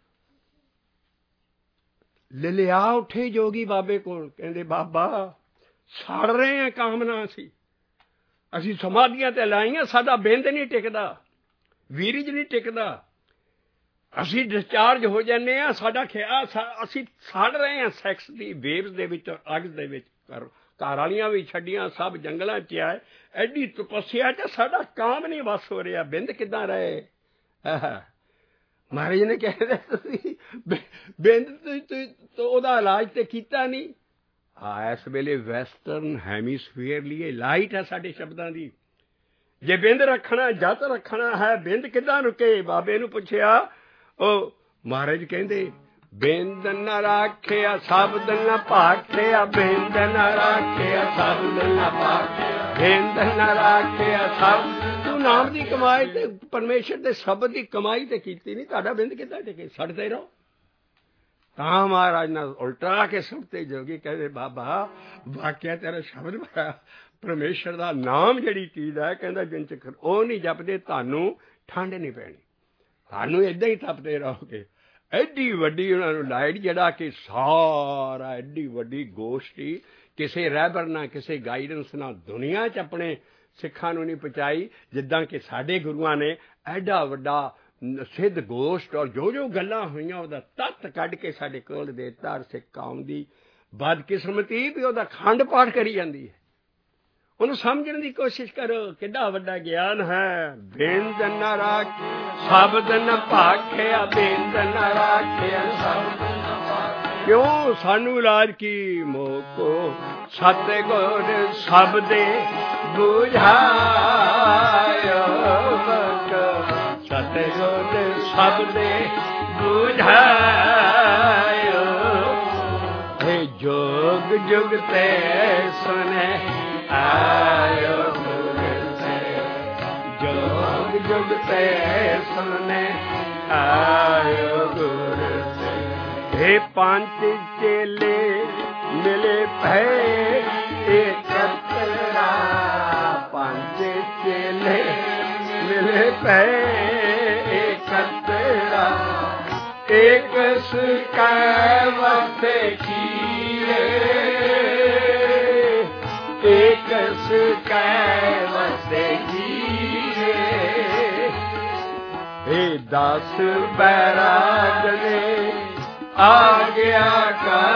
ਲਿਆ ਉੱਠੇ ਜੋਗੀ ਬਾਬੇ ਕੋਲ, ਕਹਿੰਦੇ ਬਾਬਾ ਸੜ ਰਹੇ ਹਾਂ ਕਾਮਨਾ, ਅਸੀਂ ਅਸੀਂ ਸਮਾਧੀਆਂ ਤੇ ਲਾਈਆਂ, ਸਾਡਾ ਬਿੰਦ ਨਹੀਂ ਟਿਕਦਾ, ਵੀਰਜ ਨਹੀਂ ਟਿਕਦਾ, ਅਸੀਂ ਡਿਸਚਾਰਜ ਹੋ ਜਾਂਦੇ ਹਾਂ, ਸਾਡਾ ਖਿਆਲ ਅਸੀਂ ਸੜ ਰਹੇ ਹਾਂ ਸੈਕਸ ਦੀ ਵੇਵਸ ਦੇ ਵਿੱਚ, ਅੱਗ ਦੇ ਵਿੱਚ। ਘਰ ਘਰ ਵਾਲੀਆਂ ਵੀ ਛੱਡੀਆਂ, ਸਭ ਜੰਗਲਾਂ 'ਚ ਆਏ, ਐਡੀ ਤਪੱਸਿਆ 'ਚ ਸਾਡਾ ਕਾਮ ਨਹੀਂ ਵੱਸ ਹੋ ਰਿਹਾ, ਬਿੰਦ ਕਿੱਦਾਂ ਰਹੇ? ਮਹਾਰਾਜ ਨੇ ਕਹਿੰਦੇ ਤੁਸੀਂ ਬਿੰਦ ਤੁਸੀਂ ਉਹਦਾ ਇਲਾਜ ਤੇ ਕੀਤਾ ਨਹੀਂ। ਹਾਂ, ਇਸ ਵੇਲੇ ਵੈਸਟਰਨ ਹੈਮੀਸਫੀਅਰ ਲਈ ਲਾਈਟ ਹੈ ਸਾਡੇ ਸ਼ਬਦਾਂ ਦੀ। ਜੇ ਬਿੰਦ ਰੱਖਣਾ, ਜਤ ਰੱਖਣਾ ਹੈ, ਬਿੰਦ ਕਿੱਦਾਂ ਰੁਕੇ? ਬਾਬੇ ਨੂੰ ਪੁੱਛਿਆ, ਉਹ ਮਹਾਰਾਜ ਕਹਿੰਦੇ ਬਿੰਦ ਨ ਰਾਖਿਆ ਸ਼ਬਦ ਨ ਭਾਖਿਆ, ਬਿੰਦ ਨ ਰਾਖਿਆ ਸ਼ਬਦ ਨ ਭਾਖਿਆ, ਬਿੰਦ ਨ ਰਾਖਿਆ ਸ਼ਬਦ। ਤੂੰ ਨਾਮ ਦੀ ਕਮਾਈ ਤੇ ਪਰਮੇਸ਼ਰ ਦੇ ਸ਼ਬਦ ਦੀ ਕਮਾਈ ਤੇ ਕੀਤੀ ਨਹੀਂ, ਤੁਹਾਡਾ ਬਿੰਦ ਕਿੱਦਾਂ ਟਿਕੇ? ਸੜਦੇ ਰਹੋ। ਤਾਂ ਮਹਾਰਾਜ ਨਾਲ ਉਲਟਾ ਕੇ ਸੁਣਤੇ ਜੋਗੀ ਕਹਿੰਦੇ ਬਾਬਾ ਵਾਕਿਆ ਤੇਰਾ ਸ਼ਬਦ ਬੜਾ, ਪਰਮੇਸ਼ਰ ਦਾ ਨਾਮ ਜਿਹੜੀ ਚੀਜ਼ ਹੈ, ਕਹਿੰਦਾ ਜਿੰਨ ਚਿਰ ਉਹ ਨਹੀਂ ਜਪਦੇ ਤੁਹਾਨੂੰ ਠੰਡ ਨਹੀਂ ਪੈਣੀ, ਤੁਹਾਨੂੰ ਏਦਾਂ ਹੀ ਤਪਦੇ ਰਹੋਗੇ। ਐਡੀ ਵੱਡੀ ਉਹਨਾਂ ਨੂੰ ਲਾਈਟ, ਜਿਹੜਾ ਕਿ ਸਾਰਾ ਐਡੀ ਵੱਡੀ ਗੋਸ਼ਟੀ ਕਿਸੇ ਰਹਿਬਰ ਨਾਲ, ਕਿਸੇ ਗਾਈਡੈਂਸ ਨਾਲ ਦੁਨੀਆ 'ਚ ਆਪਣੇ ਸਿੱਖਾਂ ਨੂੰ ਨਹੀਂ ਪਹੁੰਚਾਈ, ਜਿੱਦਾਂ ਕਿ ਸਾਡੇ ਗੁਰੂਆਂ ਨੇ ਐਡਾ ਵੱਡਾ ਸਿੱਧ ਗੋਸ਼ਟ ਔਰ ਜੋ ਜੋ ਗੱਲਾਂ ਹੋਈਆਂ ਉਹਦਾ ਤੱਤ ਕੱਢ ਕੇ ਸਾਡੇ ਕੋਲ ਦੇ ਦਿੱਤਾ। ਸਿੱਖ ਕੌਮ ਦੀ ਬਦਕਿਸਮਤੀ ਵੀ ਉਹਦਾ ਖੰਡ ਪਾਠ ਕਰੀ ਜਾਂਦੀ ਹੈ। ਉਹਨੂੰ ਸਮਝਣ ਦੀ ਕੋਸ਼ਿਸ਼ ਕਰੋ, ਕਿੱਡਾ ਵੱਡਾ ਗਿਆਨ ਹੈ। ਬਿੰਦ ਨ ਰਾਖਿਆ ਸ਼ਬਦ ਨ ਭਾਖਿਆ, ਬਿੰਦ ਨ ਰਾਖਿਆ ਸ਼ਬਦ ਨ ਭਾਖਿਆ। ਕਿਉਂ? ਸਾਨੂੰ ਇਲਾਜ ਕੀ? ਮੋਕੋ ਸਤਿਗੁਰ ਸ਼ਬਦੇ ਬੁਝਾਇਓ, ਸਤਿਗੁਰ ਸ਼ਬਦੇ ਬੁਝਾਇਓ। ਹੇ ਜੋਗ ਜੁਗ ਤੇ ਸੁਨੇ ਆਇਓ ਗੁਰ ਤੇ, ਜੋਗ ਜੁਗ ਤੇ ਸੁਨੇ ਆਇਓ ਗੁਰ ਤੇ। ਹੇ ਪੰਜ ਚੇਲੇ ਮਿਲੇ ਭੈ ਇਕੱਤਰਾ, ਪੰਜ ਚੇਲੇ ਮਿਲੇ ਭੈ ਇਕੱਤਰਾ, ਇੱਕ ਸੁਕੈ ਵਸੇ ਕੀਏ, ਇੱਕ ਸੁਕੈ ਵਸੇ ਕੀਏ। ਇਹ ਦਸ ਬੈਰਾਗ ਨੇ ਆਗਿਆਕਾਰੀ,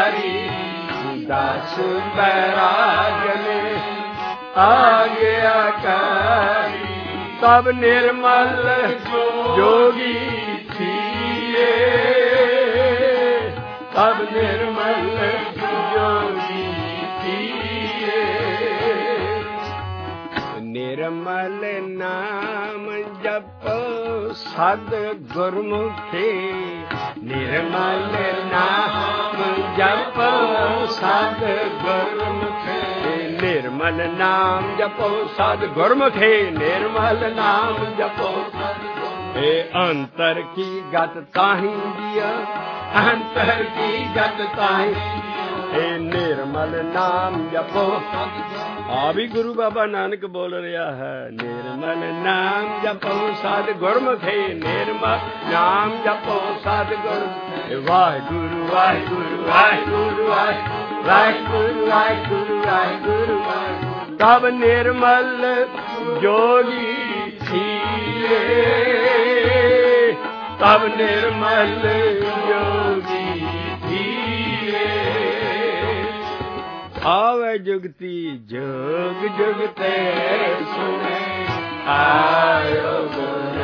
ਦਸ ਬੈਰਾਗ ਨੇ ਆਗਿਆਕਾਰੀ, ਤਬ ਨਿਰਮਲ ਜੋਗੀ ਥੀਏ, ਤਬ ਨਿਰਮਲ ਜੋਗੀ ਥੀਏ। ਨਿਰਮਲ ਨਾਮ ਜਪੋ ਸਦ ਗੁਰਮੁਖੀ, ਨਿਰਮਲ ਨਾਮ ਜਪੋ ਸਦ ਗੁਰਮੁਖੀ, ਨਿਰਮਲ ਨਾਮ ਜਪੋ ਸਦ ਗੁਰਮੁਖੀ, ਨਿਰਮਲ ਨਾਮ ਜਪੋ ਸਦ ਗੁਰਮੁਖੀ। ਇਹ ਅੰਤਰ ਕੀ ਗਤ ਤਾਹੀਂ ਦਿਆ, ਅੰਤਰ ਕੀ ਗਤ ਤਾਹੀਂ, ਇਹ ਨਿਰਮਲ ਨਾਮ ਜਪੋ ਸਦ ਗੁਰਮੁਖੀ। ਆ ਵੀ ਗੁਰੂ ਬਾਬਾ ਨਾਨਕ ਬੋਲ ਰਿਹਾ ਹੈ, ਨਿਰਮਲ ਨਾਮ ਜਪੋ ਸਾਧ ਗੁਰਮੁਖੇ, ਨਿਰਮਲ ਨਾਮ ਜਪੋ ਸਾਧ ਗੁਰਮੁਖੇ, ਵਾਹਿਗੁਰੂ ਵਾਹਿਗੁਰੂ ਵਾਹਿਗੁਰੂ ਵਾਹਿਗੁਰੂ ਵਾਹਿਗੁਰੂ ਵਾਹਿਗੁਰੂ ਵਾਹਿਗੁਰੂ। ਤਬ ਨਿਰਮਲ ਜੋਗੀ ਥੀਏ, ਤਬ ਨਿਰਮਲ ਜੋਗੀ ਥੀਏ। ਆਵੇ ਜੁਗਤੀ ਜੁਗ ਜੁਗ ਤੇ ਸੁਣੇ, ਆਇਓ ਗੁਰ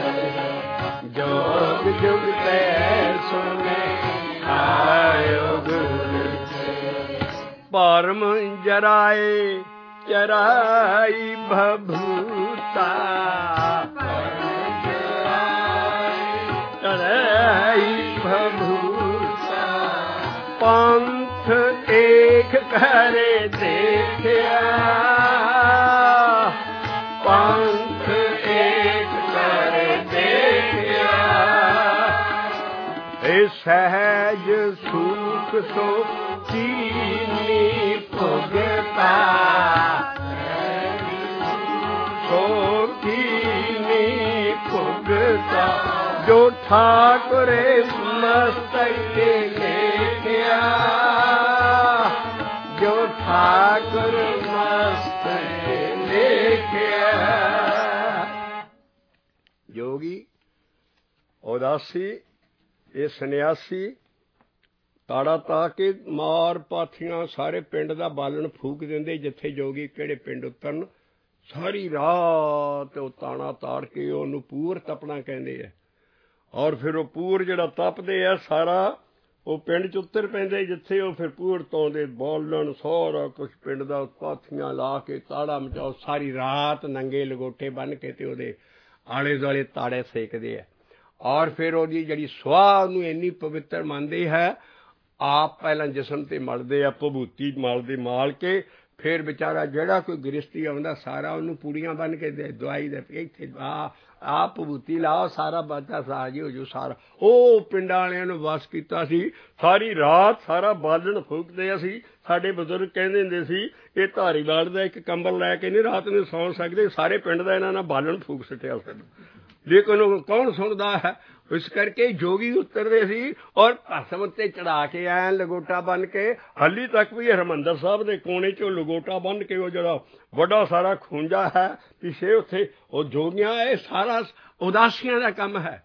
ਜੁਗ ਜੁਗ ਤੇ ਸੁਣੇ, ਆਇਓ ਗੁਰ। ਭਰਮ ਜਰਾਏ ਚਰਾਈ ਭਭੂਤਾ, ਚਰਾਈ ਭਭੂਤਾ। ਪੰਥ ਏਕ ਕਰੇ ਦੇਖਿਆ, ਪੰਥ ਏਕ ਕਰੇ ਦੇਖਿਆ। ਇਹ ਸਹਿਜ ਸੁਖ ਸੋ ਚੀਨੀ ਭੁਗਤਾ, ਸੋ ਚੀਨੀ ਭੁਗਤਾ। ਜੋ ਠਾਕੁਰੇ ਮਸਤਕ ਤੇ ਲੇਖਿਆ, ਜੋ ਠਾਕੁਰ ਮਸਤਕ ਤੇ ਲੇਖਿਆ। ਜੋਗੀ, ਉਦਾਸੀ, ਇਹ ਸੰਨਿਆਸੀ ਤਾੜਾ ਤਾ ਕੇ ਮਾਰ ਪਾਥੀਆਂ ਸਾਰੇ ਪਿੰਡ ਦਾ ਬਾਲਣ ਫੂਕ ਦਿੰਦੇ। ਜਿੱਥੇ ਜੋਗੀ ਕਿਹੜੇ ਪਿੰਡ ਉਤਰਨ, ਸਾਰੀ ਰਾਤ ਉਹ ਤਾਣਾ ਤਾੜ ਕੇ ਉਹਨੂੰ ਪੂਰ ਤਪਣਾ ਕਹਿੰਦੇ ਆ। ਔਰ ਫਿਰ ਉਹ ਪੂਰ ਜਿਹੜਾ ਤਪਦੇ ਆ ਸਾਰਾ ਉਹ ਪਿੰਡ 'ਚ ਉੱਤਰ ਪੈਂਦੇ, ਜਿੱਥੇ ਉਹ ਫਿਰ ਪੂਰ ਤੋਂਦੇ ਬਾਲਣ ਸਾਰਾ ਕੁਛ ਪਿੰਡ ਦਾ, ਪਾਥੀਆਂ ਲਾ ਕੇ ਤਾੜਾ ਮਚਾਓ। ਸਾਰੀ ਰਾਤ ਨੰਗੇ ਲਗੋਟੇ ਬੰਨ੍ਹ ਕੇ ਤੇ ਉਹਦੇ ਆਲੇ ਦੁਆਲੇ ਤਾੜੇ ਸੇਕਦੇ ਆ। ਔਰ ਫਿਰ ਉਹਦੀ ਜਿਹੜੀ ਸੁਆਹ ਉਹਨੂੰ ਇੰਨੀ ਪਵਿੱਤਰ ਮੰਨਦੇ ਹੈ, ਆਪ ਪਹਿਲਾਂ ਜਿਸਮ ਤੇ ਮਲਦੇ ਆ, ਭਭੂਤੀ ਮਲਦੇ, ਮਾਲ ਕੇ ਫਿਰ ਵਿਚਾਰਾ ਜਿਹੜਾ ਕੋਈ ਗ੍ਰਸਤੀ ਆਉਂਦਾ ਸਾਰਾ ਉਹਨੂੰ ਪੂੜੀਆਂ ਬੰਨ੍ਹ ਕੇ ਦੇ ਦਵਾਈ ਦੇ ਇੱਥੇ ਆ ਆਪ ਭਭੂਤੀ ਲਾਓ, ਸਾਰਾ ਬੱਚਾ ਸਾਜੀ ਹੋ ਜੂ। ਸਾਰਾ ਉਹ ਪਿੰਡਾਂ ਵਾਲਿਆਂ ਨੂੰ ਵਸ ਕੀਤਾ ਸੀ। ਸਾਰੀ ਰਾਤ ਸਾਰਾ ਬਾਲਣ ਫੂਕਦੇ ਅਸੀਂ। ਸਾਡੇ ਬਜ਼ੁਰਗ ਕਹਿੰਦੇ ਹੁੰਦੇ ਸੀ, ਇਹ ਧਾਰੀਵਾਲ ਦਾ ਇੱਕ ਕੰਬਲ ਲੈ ਕੇ ਨਹੀਂ ਰਾਤ ਨੂੰ ਸੌਂ ਸਕਦੇ, ਸਾਰੇ ਪਿੰਡ ਦਾ ਇਹਨਾਂ ਨਾਲ ਬਾਲਣ ਫੂਕ ਸੁੱਟਿਆ ਸਾਨੂੰ। ਲੇਕਿਨ ਉਹ ਕੌਣ ਸੁਣਦਾ ਹੈ? ਇਸ ਕਰਕੇ ਜੋਗੀ ਉਤਰਦੇ ਸੀ ਔਰ ਭਸਮ ਉੱਤੇ ਚੜਾ ਕੇ ਐਂ ਲਗੋਟਾ ਬੰਨ੍ਹ ਕੇ। ਹਾਲੀ ਤੱਕ ਵੀ ਹਰਿਮੰਦਰ ਸਾਹਿਬ ਦੇ ਕੋਨੇ 'ਚ ਲਗੋਟਾ ਬੰਨ੍ਹ ਕੇ ਉਹ ਜਿਹੜਾ ਵੱਡਾ ਸਾਰਾ ਖੂੰਜਾ ਹੈ ਪਿੱਛੇ, ਉੱਥੇ ਉਹ ਜੋਗੀਆਂ। ਇਹ ਸਾਰਾ ਉਦਾਸੀਆਂ ਦਾ ਕੰਮ ਹੈ।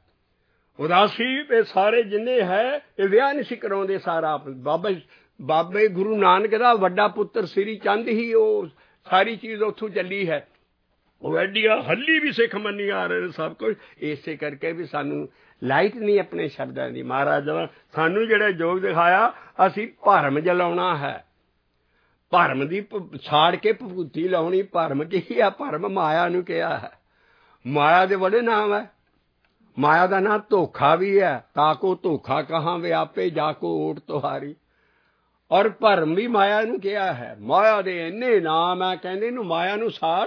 ਉਦਾਸੀ ਇਹ ਸਾਰੇ ਜਿੰਨੇ ਹੈ ਇਹ ਵਿਆਹ ਨਹੀਂ ਸੀ ਕਰਾਉਂਦੇ। ਸਾਰਾ ਬਾਬਾ ਬਾਬੇ ਗੁਰੂ ਨਾਨਕ ਦਾ ਵੱਡਾ ਪੁੱਤਰ ਸ੍ਰੀ ਚੰਦ ਹੀ ਉਹ ਸਾਰੀ ਚੀਜ਼ ਉੱਥੋਂ ਚੱਲੀ ਹੈ। ਉਹ ਐਡੀਆਂ ਹੱਲੀ ਵੀ ਸਿੱਖ ਮੰਨੀ ਆ ਰਹੇ ਨੇ ਸਭ ਕੁਝ। ਇਸੇ ਕਰਕੇ ਵੀ ਸਾਨੂੰ ਲਾਈਟ ਨਹੀਂ ਆਪਣੇ ਸ਼ਬਦਾਂ ਦੀ। ਮਹਾਰਾਜ ਦਾ ਸਾਨੂੰ ਜਿਹੜਾ ਯੋਗ ਦਿਖਾਇਆ, ਅਸੀਂ ਭਰਮ ਜਲਾਉਣਾ ਹੈ। ਭਰਮ ਦੀ ਛਾੜ ਕੇ ਭਭੂਤੀ ਲਾਉਣੀ। ਭਰਮ ਕੀ ਆ? ਭਰਮ ਮਾਇਆ ਨੂੰ ਕਿਹਾ ਹੈ। ਮਾਇਆ ਦੇ ਬੜੇ ਨਾਮ ਹੈ। ਮਾਇਆ ਦਾ ਨਾਂ ਧੋਖਾ ਵੀ ਹੈ। ਤਾਕੋ ਧੋਖਾ ਕਹਾਂ ਵਿਆਪੇ ਜਾਕੋ ਓਟ ਤੁਹਾਰੀ। ਔਰ ਭਰਮ ਵੀ ਮਾਇਆ ਨੂੰ ਕਿਹਾ ਹੈ। ਮਾਇਆ ਦੇ ਇੰਨੇ ਨਾਮ ਹੈ, ਕਹਿੰਦੇ ਇਹਨੂੰ ਮਾਇਆ ਨੂੰ ਸਾੜ।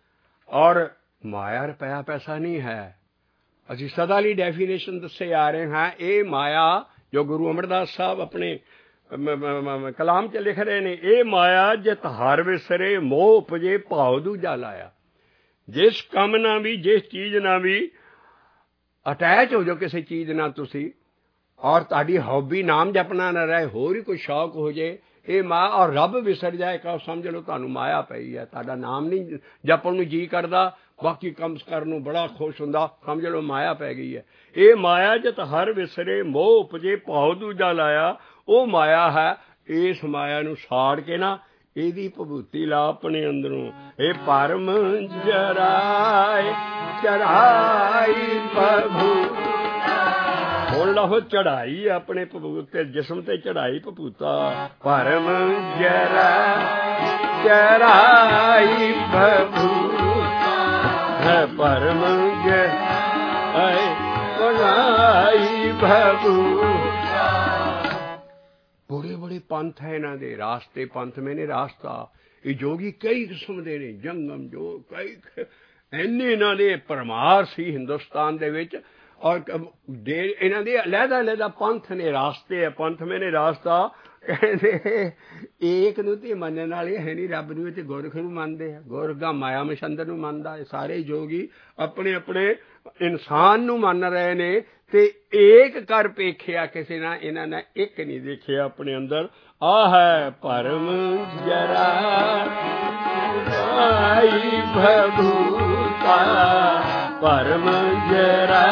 ਔਰ ਮਾਇਆ ਰੁਪਇਆ ਪੈਸਾ ਨਹੀਂ ਹੈ। ਅਸੀਂ ਸਦਾ ਲਈ ਡੈਫੀਨੇਸ਼ਨ ਦੱਸੇ ਆ ਰਹੇ ਹਾਂ। ਇਹ ਮਾਇਆ ਜੋ ਗੁਰੂ ਅਮਰਦਾਸ ਸਾਹਿਬ ਆਪਣੇ ਕਲਾਮ 'ਚ ਲਿਖ ਰਹੇ ਨੇ, ਇਹ ਮਾਇਆ ਜਿਤ ਹਰ ਵਿਸਰੇ ਮੋਹ ਉਪਜੇ ਭਾਉ ਦੂਜਾ ਲਾਇਆ। ਜਿਸ ਕੰਮ ਨਾਲ ਵੀ, ਜਿਸ ਚੀਜ਼ ਨਾਲ ਵੀ ਅਟੈਚ ਹੋ ਜਾਓ ਕਿਸੇ ਚੀਜ਼ ਨਾਲ ਤੁਸੀਂ, ਔਰ ਤੁਹਾਡੀ ਹੌਬੀ ਨਾਮ ਜਪਣਾ ਨਾ ਰਹੇ, ਹੋਰ ਹੀ ਕੋਈ ਸ਼ੌਕ ਹੋ ਜੇ, ਇਹ ਮਾਇਆ ਔਰ ਰੱਬ ਵਿਸਰ ਜਾਏ, ਕਹੋ ਸਮਝ ਲਓ ਤੁਹਾਨੂੰ ਮਾਇਆ ਪਈ ਹੈ। ਤੁਹਾਡਾ ਨਾਮ ਨਹੀਂ ਜਪਣ ਨੂੰ ਜੀ ਕਰਦਾ, ਬਾਕੀ ਕੰਮ ਕਰਨ ਨੂੰ ਬੜਾ ਖੁਸ਼ ਹੁੰਦਾ, ਸਮਝ ਲਓ ਮਾਇਆ ਪੈ ਗਈ ਹੈ। ਇਹ ਮਾਇਆ ਜਿਤ ਹਰ ਵਿਸਰੇ ਮੋਹ ਉਪਜੇ ਭਾਉ ਦੂਜਾ ਲਾਇਆ, ਉਹ ਮਾਇਆ ਹੈ। ਇਸ ਮਾਇਆ ਨੂੰ ਸਾੜ ਕੇ ਨਾ ਇਹਦੀ ਭਭੂਤੀ ਲਾ ਆਪਣੇ ਅੰਦਰੋਂ। ਇਹ ਭਰਮ ਜਰਾਏ ਚੜਾਈ ਪ੍ਰਭੂ। ਹੁਣ ਲਹੋ ਚੜਾਈ ਆਪਣੇ ਭਭੂਤੇ ਜਿਸਮ ਤੇ ਚੜਾਈ ਭਭੂਤਾ। ਭਰਮ ਜਰਾ ਚੜਾਈ ਭਭੂਤਾ ਹੈ। ਭਰਮ ਜਰਾਏ ਚੜਾਈ ਭਭੂਤਾ। ਬੜੇ ਬੜੇ ਪੰਥ ਹੈ ਇਹਨਾਂ ਦੇ। ਰਾਸਤੇ ਪੰਥ ਮੈਨੇ ਰਾਸਤਾ। ਇਹ ਜੋਗੀ ਕਈ ਕਿਸਮ ਦੇ ਨੇ। ਜੰਗਮ ਜੋ ਕਈ ਇੰਨੇ ਇਹਨਾਂ ਦੇ ਪਰਮਾਰ ਸੀ ਹਿੰਦੁਸਤਾਨ ਦੇ ਵਿੱਚ। ਔਰ ਇਹਨਾਂ ਦੇ ਅਲੱਗ ਅਲੱਗ ਪੰਥ ਨੇ, ਰਾਸਤੇ ਹੈ। ਪੰਥ ਮੈਨੇ ਰਾਸਤਾ। ਕਹਿੰਦੇ ਏਕ ਨੂੰ ਤੇ ਮੰਨਣ ਵਾਲੇ ਹੈ ਨਹੀਂ, ਰੱਬ ਨੂੰ ਤੇ ਗੁਰਖ ਨੂੰ ਮੰਨਦੇ ਆ। ਗੁਰਗਾ ਮਾਇਆ ਮਛੰਦਰ ਨੂੰ ਮੰਨਦਾ। ਸਾਰੇ ਯੋਗੀ ਆਪਣੇ ਆਪਣੇ ਇਨਸਾਨ ਨੂੰ ਮੰਨ ਰਹੇ ਨੇ ਤੇ ਏਕ ਕਰ ਪੇਖਿਆ ਕਿਸੇ ਨਾਲ, ਇਹਨਾਂ ਨੇ ਇੱਕ ਨਹੀਂ ਦੇਖਿਆ ਆਪਣੇ ਅੰਦਰ। ਆ ਹੈ ਭਰਮ ਜਰਾ ਆਈ ਭਗੂਤਾ, ਭਰਮ ਜਰਾ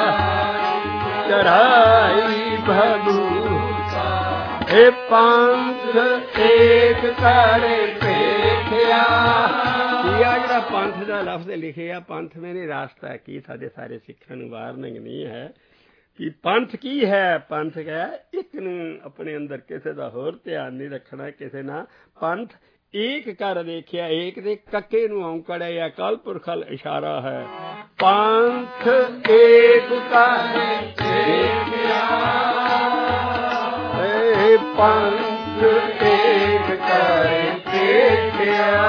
ਚਰਾਈ ਭਗੂਤਾ, ਇਹ ਪੰਥ ਏਕ ਕਰੇ ਪੇਖਿਆ। ਇਹ ਆ ਜਿਹੜਾ ਪੰਥ ਦਾ ਲਫ਼ਜ਼ ਲਿਖਿਆ, ਪੰਥ ਮੇਰੇ ਰਾਸਤਾ ਕੀ, ਸਾਡੇ ਸਾਰੇ ਸਿੱਖਾਂ ਨੂੰ ਵਾਰਨਿੰਗ ਨਹੀਂ ਹੈ ਕਿ ਪੰਥ ਕੀ ਹੈ। ਪੰਥ ਹੈ ਇੱਕ ਨੂੰ ਆਪਣੇ ਅੰਦਰ, ਕਿਸੇ ਦਾ ਹੋਰ ਧਿਆਨ ਨਹੀਂ ਰੱਖਣਾ ਕਿਸੇ ਨਾਲ। ਪੰਥ ਏਕ ਕਰ ਦੇਖਿਆ, ਏਕ ਦੇ ਕੱਕੇ ਨੂੰ ਔਂਕੜ ਹੈ ਜਾਂ ਕਾਲ ਪੁਰਖਲ ਇਸ਼ਾਰਾ ਹੈ। ਪੰਥ ਏਕ ਕਰ ਦੇਖਿਆ, ਪੰਥ ਏਕ ਕਰ ਦੇਖਿਆ।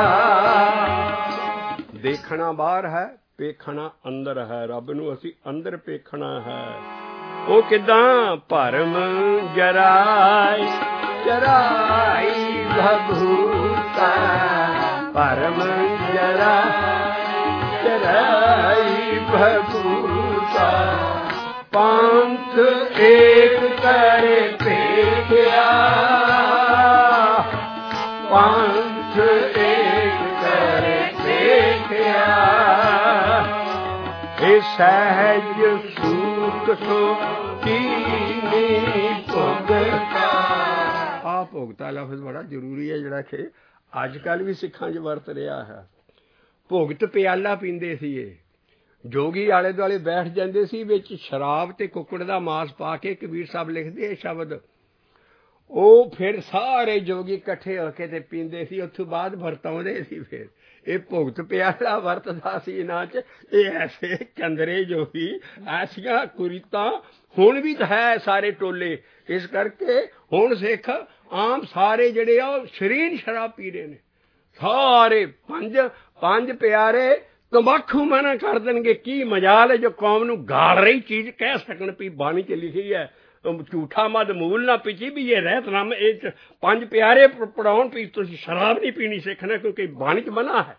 ਦੇਖਣਾ ਬਾਹਰ ਹੈ, ਪੇਖਣਾ ਅੰਦਰ ਹੈ। ਰੱਬ ਨੂੰ ਅਸੀਂ ਅੰਦਰ ਪੇਖਣਾ ਹੈ। ਉਹ ਕਿੱਦਾਂ? ਭਰਮ ਜਰਾਈ ਚਰਾਈ ਭਗੂਤਾ, ਭਰਮ ਜਰਾ ਚਰਾਈ ਭਗੂਤਾ, ਪੰਥ ਏਕ ਕਰੇ ਪੇਖਿਆ, ਪੰਥ ਏਕ ਕਰੇ ਪੇਖਿਆ। ਇਹ ਸਹਿਜ ਸੂਤ ਸੋ ਕੀਨੀ ਭੁਗਤਾ। ਆਹ ਭੁਗਤਾ ਲਫ਼ਜ਼ ਬੜਾ ਜ਼ਰੂਰੀ ਹੈ, ਜਿਹੜਾ ਕਿ ਅੱਜ ਕੱਲ੍ਹ ਵੀ ਸਿੱਖਾਂ 'ਚ ਵਰਤ ਰਿਹਾ ਹੈ। ਭੁਗਤ ਪਿਆਲਾ ਪੀਂਦੇ ਸੀ ਇਹ ਜੋਗੀ, ਆਲੇ ਦੁਆਲੇ ਬੈਠ ਜਾਂਦੇ ਸੀ, ਵਿੱਚ ਸ਼ਰਾਬ ਤੇ ਕੁੱਕੜ ਦਾ ਮਾਸ ਪਾ ਕੇ। ਕਬੀਰ ਸਾਹਿਬ ਲਿਖਦੇ ਇਹ ਸ਼ਬਦ। ਉਹ ਫਿਰ ਸਾਰੇ ਜੋਗੀ ਇਕੱਠੇ ਹੋ ਕੇ ਤੇ ਪੀਂਦੇ ਸੀ, ਉੱਥੋਂ ਬਾਅਦ ਵਰਤਾਉਂਦੇ ਸੀ। ਫਿਰ ਇਹ ਭੁਗਤ ਪਿਆਲਾ ਵਰਤਦਾ ਸੀ ਇਹਨਾਂ 'ਚ। ਇਹ ਐਸੇ ਚੰਦਰੇ ਜੋਗੀ, ਐਸੀਆਂ ਕੁਰੀਤਾਂ ਹੁਣ ਵੀ ਤਾਂ ਹੈ ਸਾਰੇ ਟੋਲੇ। ਇਸ ਕਰਕੇ ਹੁਣ ਸਿੱਖ ਆਮ ਸਾਰੇ ਜਿਹੜੇ ਆ ਉਹ ਸ਼ਰੀਨ ਸ਼ਰਾਬ ਪੀ ਰਹੇ ਨੇ ਸਾਰੇ। ਪੰਜ ਪੰਜ ਪਿਆਰੇ ਤੰਬਾਕੂ ਮਨਾ ਕਰ ਦੇਣਗੇ। ਕੀ ਮਜਾਲ ਹੈ ਜੋ ਕੌਮ ਨੂੰ ਗਾਲ ਰਹੀ ਚੀਜ਼ ਕਹਿ ਸਕਣ ਵੀ ਬਾਣੀ 'ਚ ਲਿਖੀ ਹੈ, ਝੂਠਾ ਮਦ ਮੂਲ ਨਾ ਪਿੱਛੀ ਵੀ ਇਹ ਰਹਿਤਨਾਮਾ ਇਹ ਪੰਜ ਪਿਆਰੇ ਪੜਾਉਣ ਵੀ ਤੁਸੀਂ ਸ਼ਰਾਬ ਨਹੀਂ ਪੀਣੀ ਸਿੱਖਣਾ, ਕਿਉਂਕਿ ਬਾਣੀ 'ਚ ਮਨਾ ਹੈ।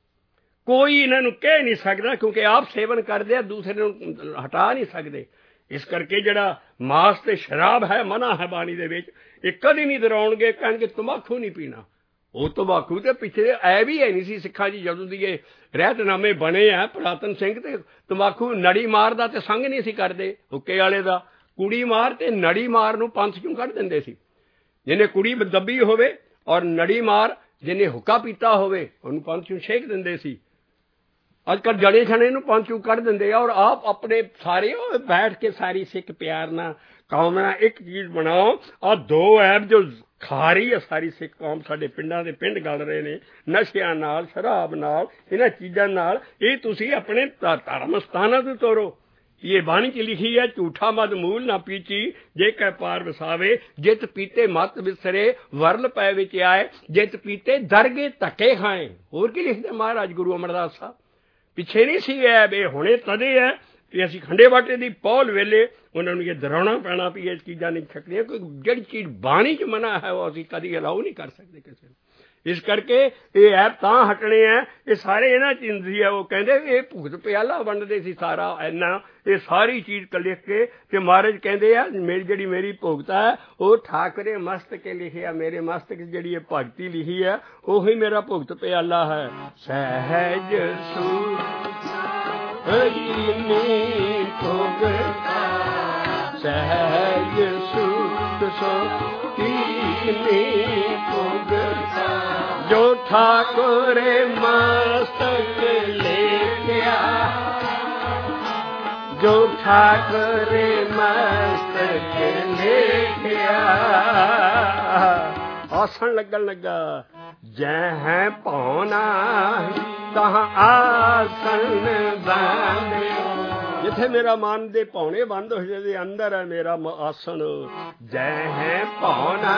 ਕੋਈ ਇਹਨਾਂ ਨੂੰ ਕਹਿ ਨਹੀਂ ਸਕਦਾ, ਕਿਉਂਕਿ ਆਪ ਸੇਵਨ ਕਰਦੇ ਆ, ਦੂਸਰੇ ਨੂੰ ਹਟਾ ਨਹੀਂ ਸਕਦੇ। ਇਸ ਕਰਕੇ ਜਿਹੜਾ ਮਾਸ ਤੇ ਸ਼ਰਾਬ ਹੈ ਮਨਾ ਹੈ ਬਾਣੀ ਦੇ ਵਿੱਚ। ਇਹ ਕਦੇ ਨਹੀਂ ਦਰਾਉਣਗੇ, ਕਹਿਣਗੇ ਤੰਬਾਕੂ ਨਹੀਂ ਪੀਣਾ। ਉਹ ਤੰਬਾਕੂ ਤੇ ਪਿੱਛੇ ਐ ਵੀ ਹੈ ਨਹੀਂ ਸੀ ਸਿੱਖਾਂ 'ਚ। ਜਦੋਂ ਦੀ ਇਹ ਰਹਿਤਨਾਮੇ ਬਣੇ ਆ ਪੁਰਾਤਨ ਸਿੰਘ ਤੇ ਤੰਬਾਕੂ ਨੜੀ ਮਾਰ ਦਾ ਤੇ ਸੰਗ ਨਹੀਂ ਸੀ ਕਰਦੇ। ਹੁੱਕੇ ਵਾਲੇ ਦਾ ਕੁੜੀ ਮਾਰ ਤੇ ਨੜੀ ਮਾਰ ਨੂੰ ਪੰਥ ਚੋਂ ਕੱਢ ਦਿੰਦੇ ਸੀ। ਜਿਹਨੇ ਕੁੜੀ ਦੱਬੀ ਹੋਵੇ ਔਰ ਨੜੀ ਮਾਰ ਜਿਹਨੇ ਹੁੱਕਾ ਪੀਤਾ ਹੋਵੇ ਉਹਨੂੰ ਪੰਥ ਚੋਂ ਛੇਕ ਦਿੰਦੇ ਸੀ। ਅੱਜ ਕੱਲ੍ਹ ਜਣੇ ਛਣੇ ਨੂੰ ਪੰਥ ਚੋਂ ਕੱਢ ਦਿੰਦੇ ਆ। ਔਰ ਆਪ ਆਪਣੇ ਸਾਰੇ ਬੈਠ ਕੇ ਸਾਰੀ ਸਿੱਖ ਪਿਆਰ ਨਾਲ ਕੌਮ ਨਾਲ ਇੱਕ ਚੀਜ਼ ਬਣਾਓ। ਆਹ ਦੋ ਐਬ ਜੋ ਖਾ ਰਹੀ ਹੈ ਸਾਰੀ ਸਿੱਖ ਕੌਮ, ਸਾਡੇ ਪਿੰਡਾਂ ਦੇ ਪਿੰਡ ਗਲ ਰਹੇ ਨੇ ਨਸ਼ਿਆਂ ਨਾਲ, ਸ਼ਰਾਬ ਨਾਲ, ਇਹਨਾਂ ਚੀਜ਼ਾਂ ਨਾਲ। ਇਹ ਤੁਸੀਂ ਆਪਣੇ ਧਰਮ ਸਥਾਨਾਂ ਤੋਂ ਤੋਰੋ। ਇਹ ਬਾਣੀ 'ਚ ਲਿਖੀ ਹੈ, ਝੂਠਾ ਮਦ ਮੂਲ ਨਾ ਪੀਚੀ, ਜੇ ਕੈ ਪਾਰ ਵਸਾਵੇ। ਜਿਤ ਪੀਤੇ ਮਤ ਵਿਸਰੇ, ਵਰਲ ਪੈ ਵਿੱਚ ਆਏ। ਜਿਤ ਪੀਤੇ ਦਰਗੇ ਧੱਕੇ ਖਾਏ। ਹੋਰ ਕੀ ਲਿਖਦੇ ਮਹਾਰਾਜ ਗੁਰੂ ਅਮਰਦਾਸ ਸਾਹਿਬ? ਪਿੱਛੇ ਨਹੀਂ ਸੀ ਐਬ, ਇਹ ਹੁਣੇ ਤਦੇ ਹੈ ਕਿ ਅਸੀਂ ਖੰਡੇ ਬਾਟੇ ਦੀ ਪੌਲ ਵੇਲੇ ਉਹਨਾਂ ਨੂੰ ਇਹ ਡਰਾਉਣਾ ਪੈਣਾ ਵੀ ਇਹ ਚੀਜ਼ਾਂ ਨਹੀਂ ਛਕਣੀਆਂ। ਕੋਈ ਜਿਹੜੀ ਚੀਜ਼ ਬਾਣੀ 'ਚ ਮਨਾ ਹੈ ਉਹ ਅਸੀਂ ਕਦੀ ਅਲਾਓ ਨਹੀਂ ਕਰ ਸਕਦੇ ਕਿਸੇ ਨੂੰ। ਇਸ ਕਰਕੇ ਇਹ ਐਬ ਤਾਂ ਹਟਣੇ ਹੈ। ਇਹ ਸਾਰੇ ਇਹਨਾਂ 'ਚ ਹੁੰਦੀ ਹੈ। ਉਹ ਕਹਿੰਦੇ ਇਹ ਭੁਗਤ ਪਿਆਲਾ ਵੰਡਦੇ ਸੀ ਸਾਰਾ ਇੰਨਾ, ਇਹ ਸਾਰੀ ਚੀਜ਼ ਲਿਖ ਕੇ ਤੇ ਮਹਾਰਾਜ ਕਹਿੰਦੇ ਆ ਮੇਰੀ ਜਿਹੜੀ ਮੇਰੀ ਭੁਗਤ ਹੈ ਉਹ ਠਾਕਰੇ ਮਸਤਕੇ ਲਿਖਿਆ। ਮੇਰੇ ਮਸਤਕ ਜਿਹੜੀ ਇਹ ਭਗਤੀ ਲਿਖੀ ਹੈ ਉਹੀ ਮੇਰਾ ਭੁਗਤ ਪਿਆਲਾ ਹੈ। ਸਹਿਜ ਸੂ ਸਹਿਜ ਸੂਤ ਸੋ ਕੀਨੀ ਭੁਗਤਾ, ਜੋ ਠਾਕੁਰੇ ਮਸਤਕ ਲੇਖਿਆ, ਜੋ ਠਾਕੁਰੇ ਮਸਤਕ ਲੇਖਿਆ। ਆਸਣ ਲੱਗਣ ਲੱਗਾ। ਜੈ ਹੈ ਭਾਉਨਾ ਤਾਂ ਆਸਣ ਬੰਦਿਓ। ਜਿੱਥੇ ਮੇਰਾ ਮਨ ਦੇ ਭਾਉਣੇ ਬੰਦ ਹੋ ਜਾਂਦੇ, ਅੰਦਰ ਹੈ ਮੇਰਾ ਆਸਣ। ਜੈ ਹੈ ਭਾਉਨਾ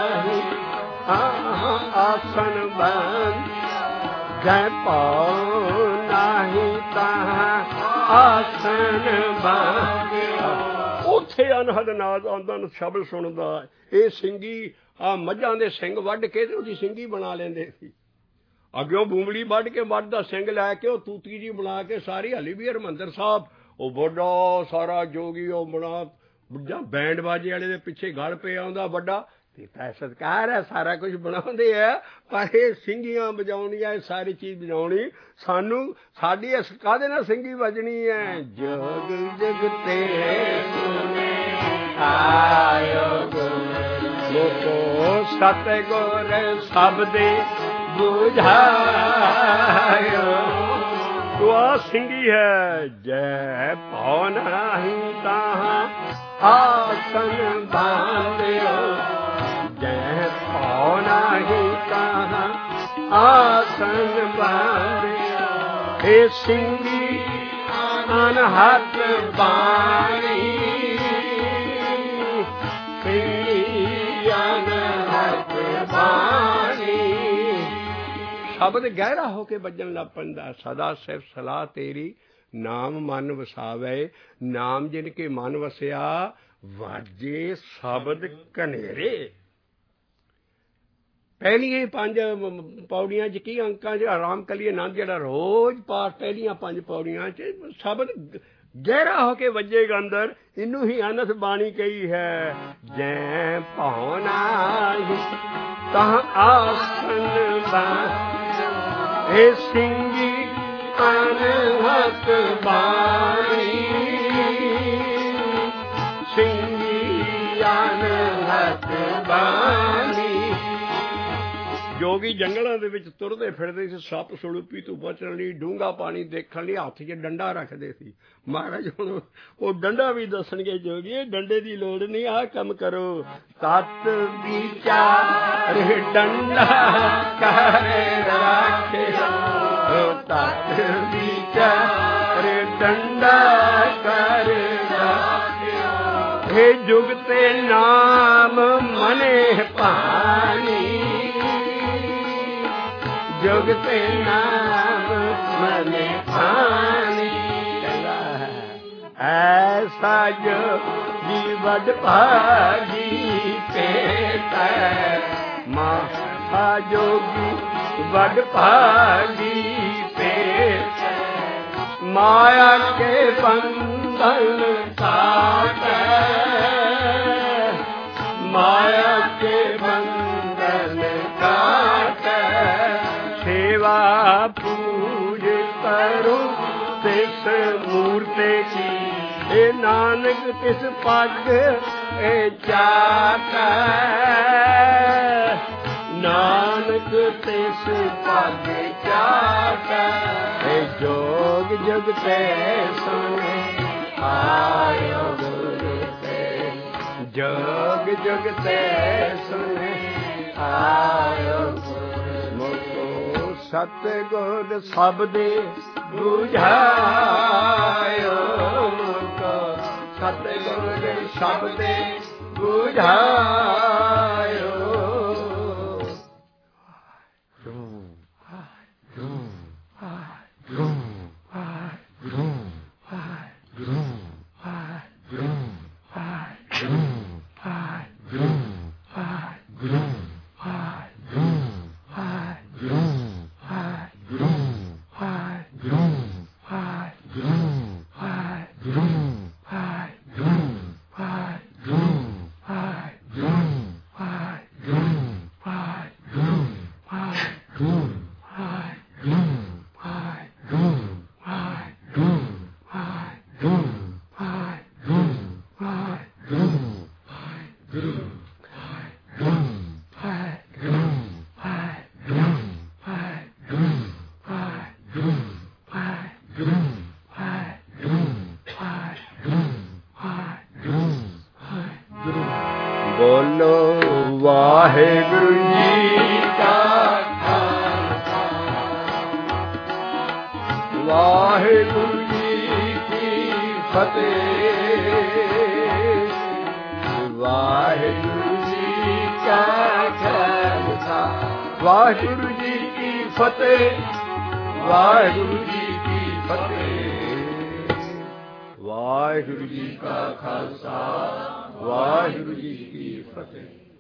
ਆਸਣ ਬੰਦ, ਜੈ ਭਾਉ ਨਾਹੀ ਤਾਂ ਆਸਣ ਬੰਦ। ਉੱਥੇ ਉੱਥੇ ਅਨਹਦ ਨਾਦ ਆਉਂਦਾ, ਸ਼ਬਦ ਸੁਣਦਾ। ਇਹ ਸਿੰਘੀ ਆ ਮੱਝਾਂ ਦੇ ਸਿੰਘ ਵੱਢ ਕੇ ਤੇ ਉਹਦੀ ਸਿੰਘੀ ਬਣਾ ਲੈਂਦੇ ਸੀ। ਅੱਗਿਓਂ ਬੂੰਬੜੀ ਵੱਢ ਕੇ ਮੱਝ ਦਾ ਸਿੰਘ ਲੈ ਕੇ ਉਹ ਤੂਤੀ ਜੀ ਬਣਾ ਕੇ ਸਾਰੀ ਹਾਲੀ ਵੀ ਹਰਿਮੰਦਰ ਸਾਹਿਬ ਉਹ ਵੱਡਾ ਸਾਰਾ ਜੋਗੀ ਉਹ ਬਣਾ ਜਾਂ ਬੈਂਡ ਬਾਜੇ ਵਾਲੇ ਦੇ ਪਿੱਛੇ ਗਲ ਪਿਆ ਆਉਂਦਾ ਵੱਡਾ। ਪਿਤਾ ਸਤਿਕਾਰ ਹੈ, ਸਾਰਾ ਕੁਝ ਬਣਾਉਂਦੇ ਆ, ਪਰ ਇਹ ਸਿੰਘੀਆਂ ਵਜਾਉਣੀਆਂ, ਇਹ ਸਾਰੀ ਚੀਜ਼ ਵਜਾਉਣੀ ਸਾਨੂੰ ਸਾਡੀ ਇਸ ਕਾਹਦੇ ਨਾਲ ਸਿੰਘੀ ਵੱਜਣੀ ਹੈ। ਜਗ ਜਗ ਤੇ ਆਇਓ ਲੋਕੋ ਸਤਿਗੁਰ ਸਭ ਦੇ ਬੁਝਾਇਓ। ਤੂੰ ਆ ਸਿੰਘੀ ਹੈ। ਜੈ ਭਉ ਨਾਹੀ ਤਾਹਾਂ ਆਸਨ ਬਾਂਧਿਓ, ਜੈ ਭਉ ਨਾਹੀ ਤਾਹਾਂ ਆਸਨ ਬਾਂਧਿਓ। ਇਹ ਸਿੰਘੀ ਅਨਹਦ ਬਾਣੀ, ਸਿੰਘੀ ਅਨਹਦ ਬਾਣੀ। ਸ਼ਬਦ ਗਹਿਰਾ ਹੋ ਕੇ ਵੱਜਣ ਲੱਗ ਪੈਂਦਾ। ਸਦਾ ਸਿਰ ਸਲਾਹ ਤੇਰੀ ਨਾਮ ਮਨ ਵਸਾਵੇ, ਨਾਮ ਜਿਨ ਕੇ ਮਨ ਵਸਿਆ ਵਾਜੇ ਸ਼ਬਦ ਘਨੇਰੇ। ਪਹਿਲੀਆਂ ਪੰਜ ਪੌੜੀਆਂ 'ਚ ਕੀ ਅੰਕਾਂ 'ਚ ਆਰਾਮ ਕਲੀਏ ਆਨੰਦ ਜਿਹੜਾ ਰੋਜ਼ ਪਾਠ ਪਹਿਲੀਆਂ ਪੰਜ ਪੌੜੀਆਂ 'ਚ ਸ਼ਬਦ ਗਹਿਰਾ ਹੋ ਕੇ ਵੱਜੇਗਾ ਅੰਦਰ। ਇਹਨੂੰ ਹੀ ਅਨਸ ਬਾਣੀ ਕਹੀ ਹੈ। ਜੈ ਭਉ ਨਾਹੀ ਤਾਹਾਂ ਆਸਨ ਬਾਂਧਿਓ, ਇਹ ਸਿੰਘੀ ਅਨਹਦ ਬਾਣੀ, ਸਿੰਘੀ ਅਨਹਦ ਬਾਣੀ। ਜੋਗੀ ਜੰਗਲਾਂ ਦੇ ਵਿੱਚ ਤੁਰਦੇ ਫਿਰਦੇ ਸੀ, ਸੱਪ ਸਲੂਪੀ ਤੋਂ ਬਚਣ ਲਈ, ਡੂੰਘਾ ਪਾਣੀ ਦੇਖਣ ਲਈ ਹੱਥ 'ਚ ਡੰਡਾ ਰੱਖਦੇ ਸੀ। ਮਹਾਰਾਜ ਹੁਣ ਉਹ ਡੰਡਾ ਵੀ ਦੱਸਣਗੇ ਜੋਗੀ, ਇਹ ਡੰਡੇ ਦੀ ਲੋੜ ਨਹੀਂ, ਆਹ ਕੰਮ ਕਰੋ। ਤਤ ਵਿਚਾਰ ਡੰਡਾ ਕਰ ਰੱਖਿਓ, ਤਤ ਵਿਚਾਰ ਡੰਡਾ ਕਰ ਰੱਖਿਓ। ਇਹ ਜੁਗ ਤੇ ਨਾਮ ਮਨੇ ਭਾਣੀ, ਜੁਗ ਤੇ ਨਾਮ ਮਨੇ ਭਾਣੀ। ਐਸਾ ਜੋ ਜੀ ਵੱਡ ਭਾਗੀ ਪੇਤਾ, ਮਹਾ ਜੋਗੀ ਵੱਡ ਭਾਗੀ ਪੇਤਾ। ਮਾਇਆ ਕੇ ਬੰਧਨ ਕਾਟੈ, ਮਾਇਆ ਕੇ ਬੰਧਨ ਕਾਟੈ। ਸੇਵਾ ਪੂਜ ਕਰੋ ਤਿਸ ਮੂਰਤੇ ਕੀ, ਇਹ ਨਾਨਕ ਤਿਸ ਪੱਗ ਇਹ ਚਾਟੈ। ਨਾਨਕ ਤਿਸ ਪੱਗ ਚਾਟੈ। ਇਹ ਜੋਗ ਜੁਗ ਤੇ ਸੁਣੇ ਆਇਓ ਗੁਰੂ ਤੇ, ਜੋਗ ਜੁਗ ਤੇ ਸੁਣੇ ਆਇਓ ਗੁਰੂ। ਸਤਿਗੁਰ ਸਭ ਦੇ ਬੁਝਾਇਓ, ਸਤਿਗੁਰ ਸਭ ਦੇ ਬੁਝਾਇਓ। ਬੋਲੋ ਵਾਹਿਗੁਰੂ ਜੀ ਕਾ ਖਾਲਸਾ, ਵਾਹਿਗੁਰੂ ਜੀ ਕੀ ਫਤਿਹ। ਵਾਹਿਗੁਰੂ ਜੀ ਕਾ ਖਾਲਸਾ, ਵਾਹਿਗੁਰੂ ਜੀ ਕੀ ਫਤਿਹ, ਵਾਹਿਗੁਰੂ ਜੀ ਕੀ ਫਤਿਹ। ਵਾਹਿਗੁਰੂ ਜੀ ਕਾ ਖਾਲਸਾ ਵਾਹਿਗੁਰੂ ਜੀ ਕੀ ਫਤਿਹ।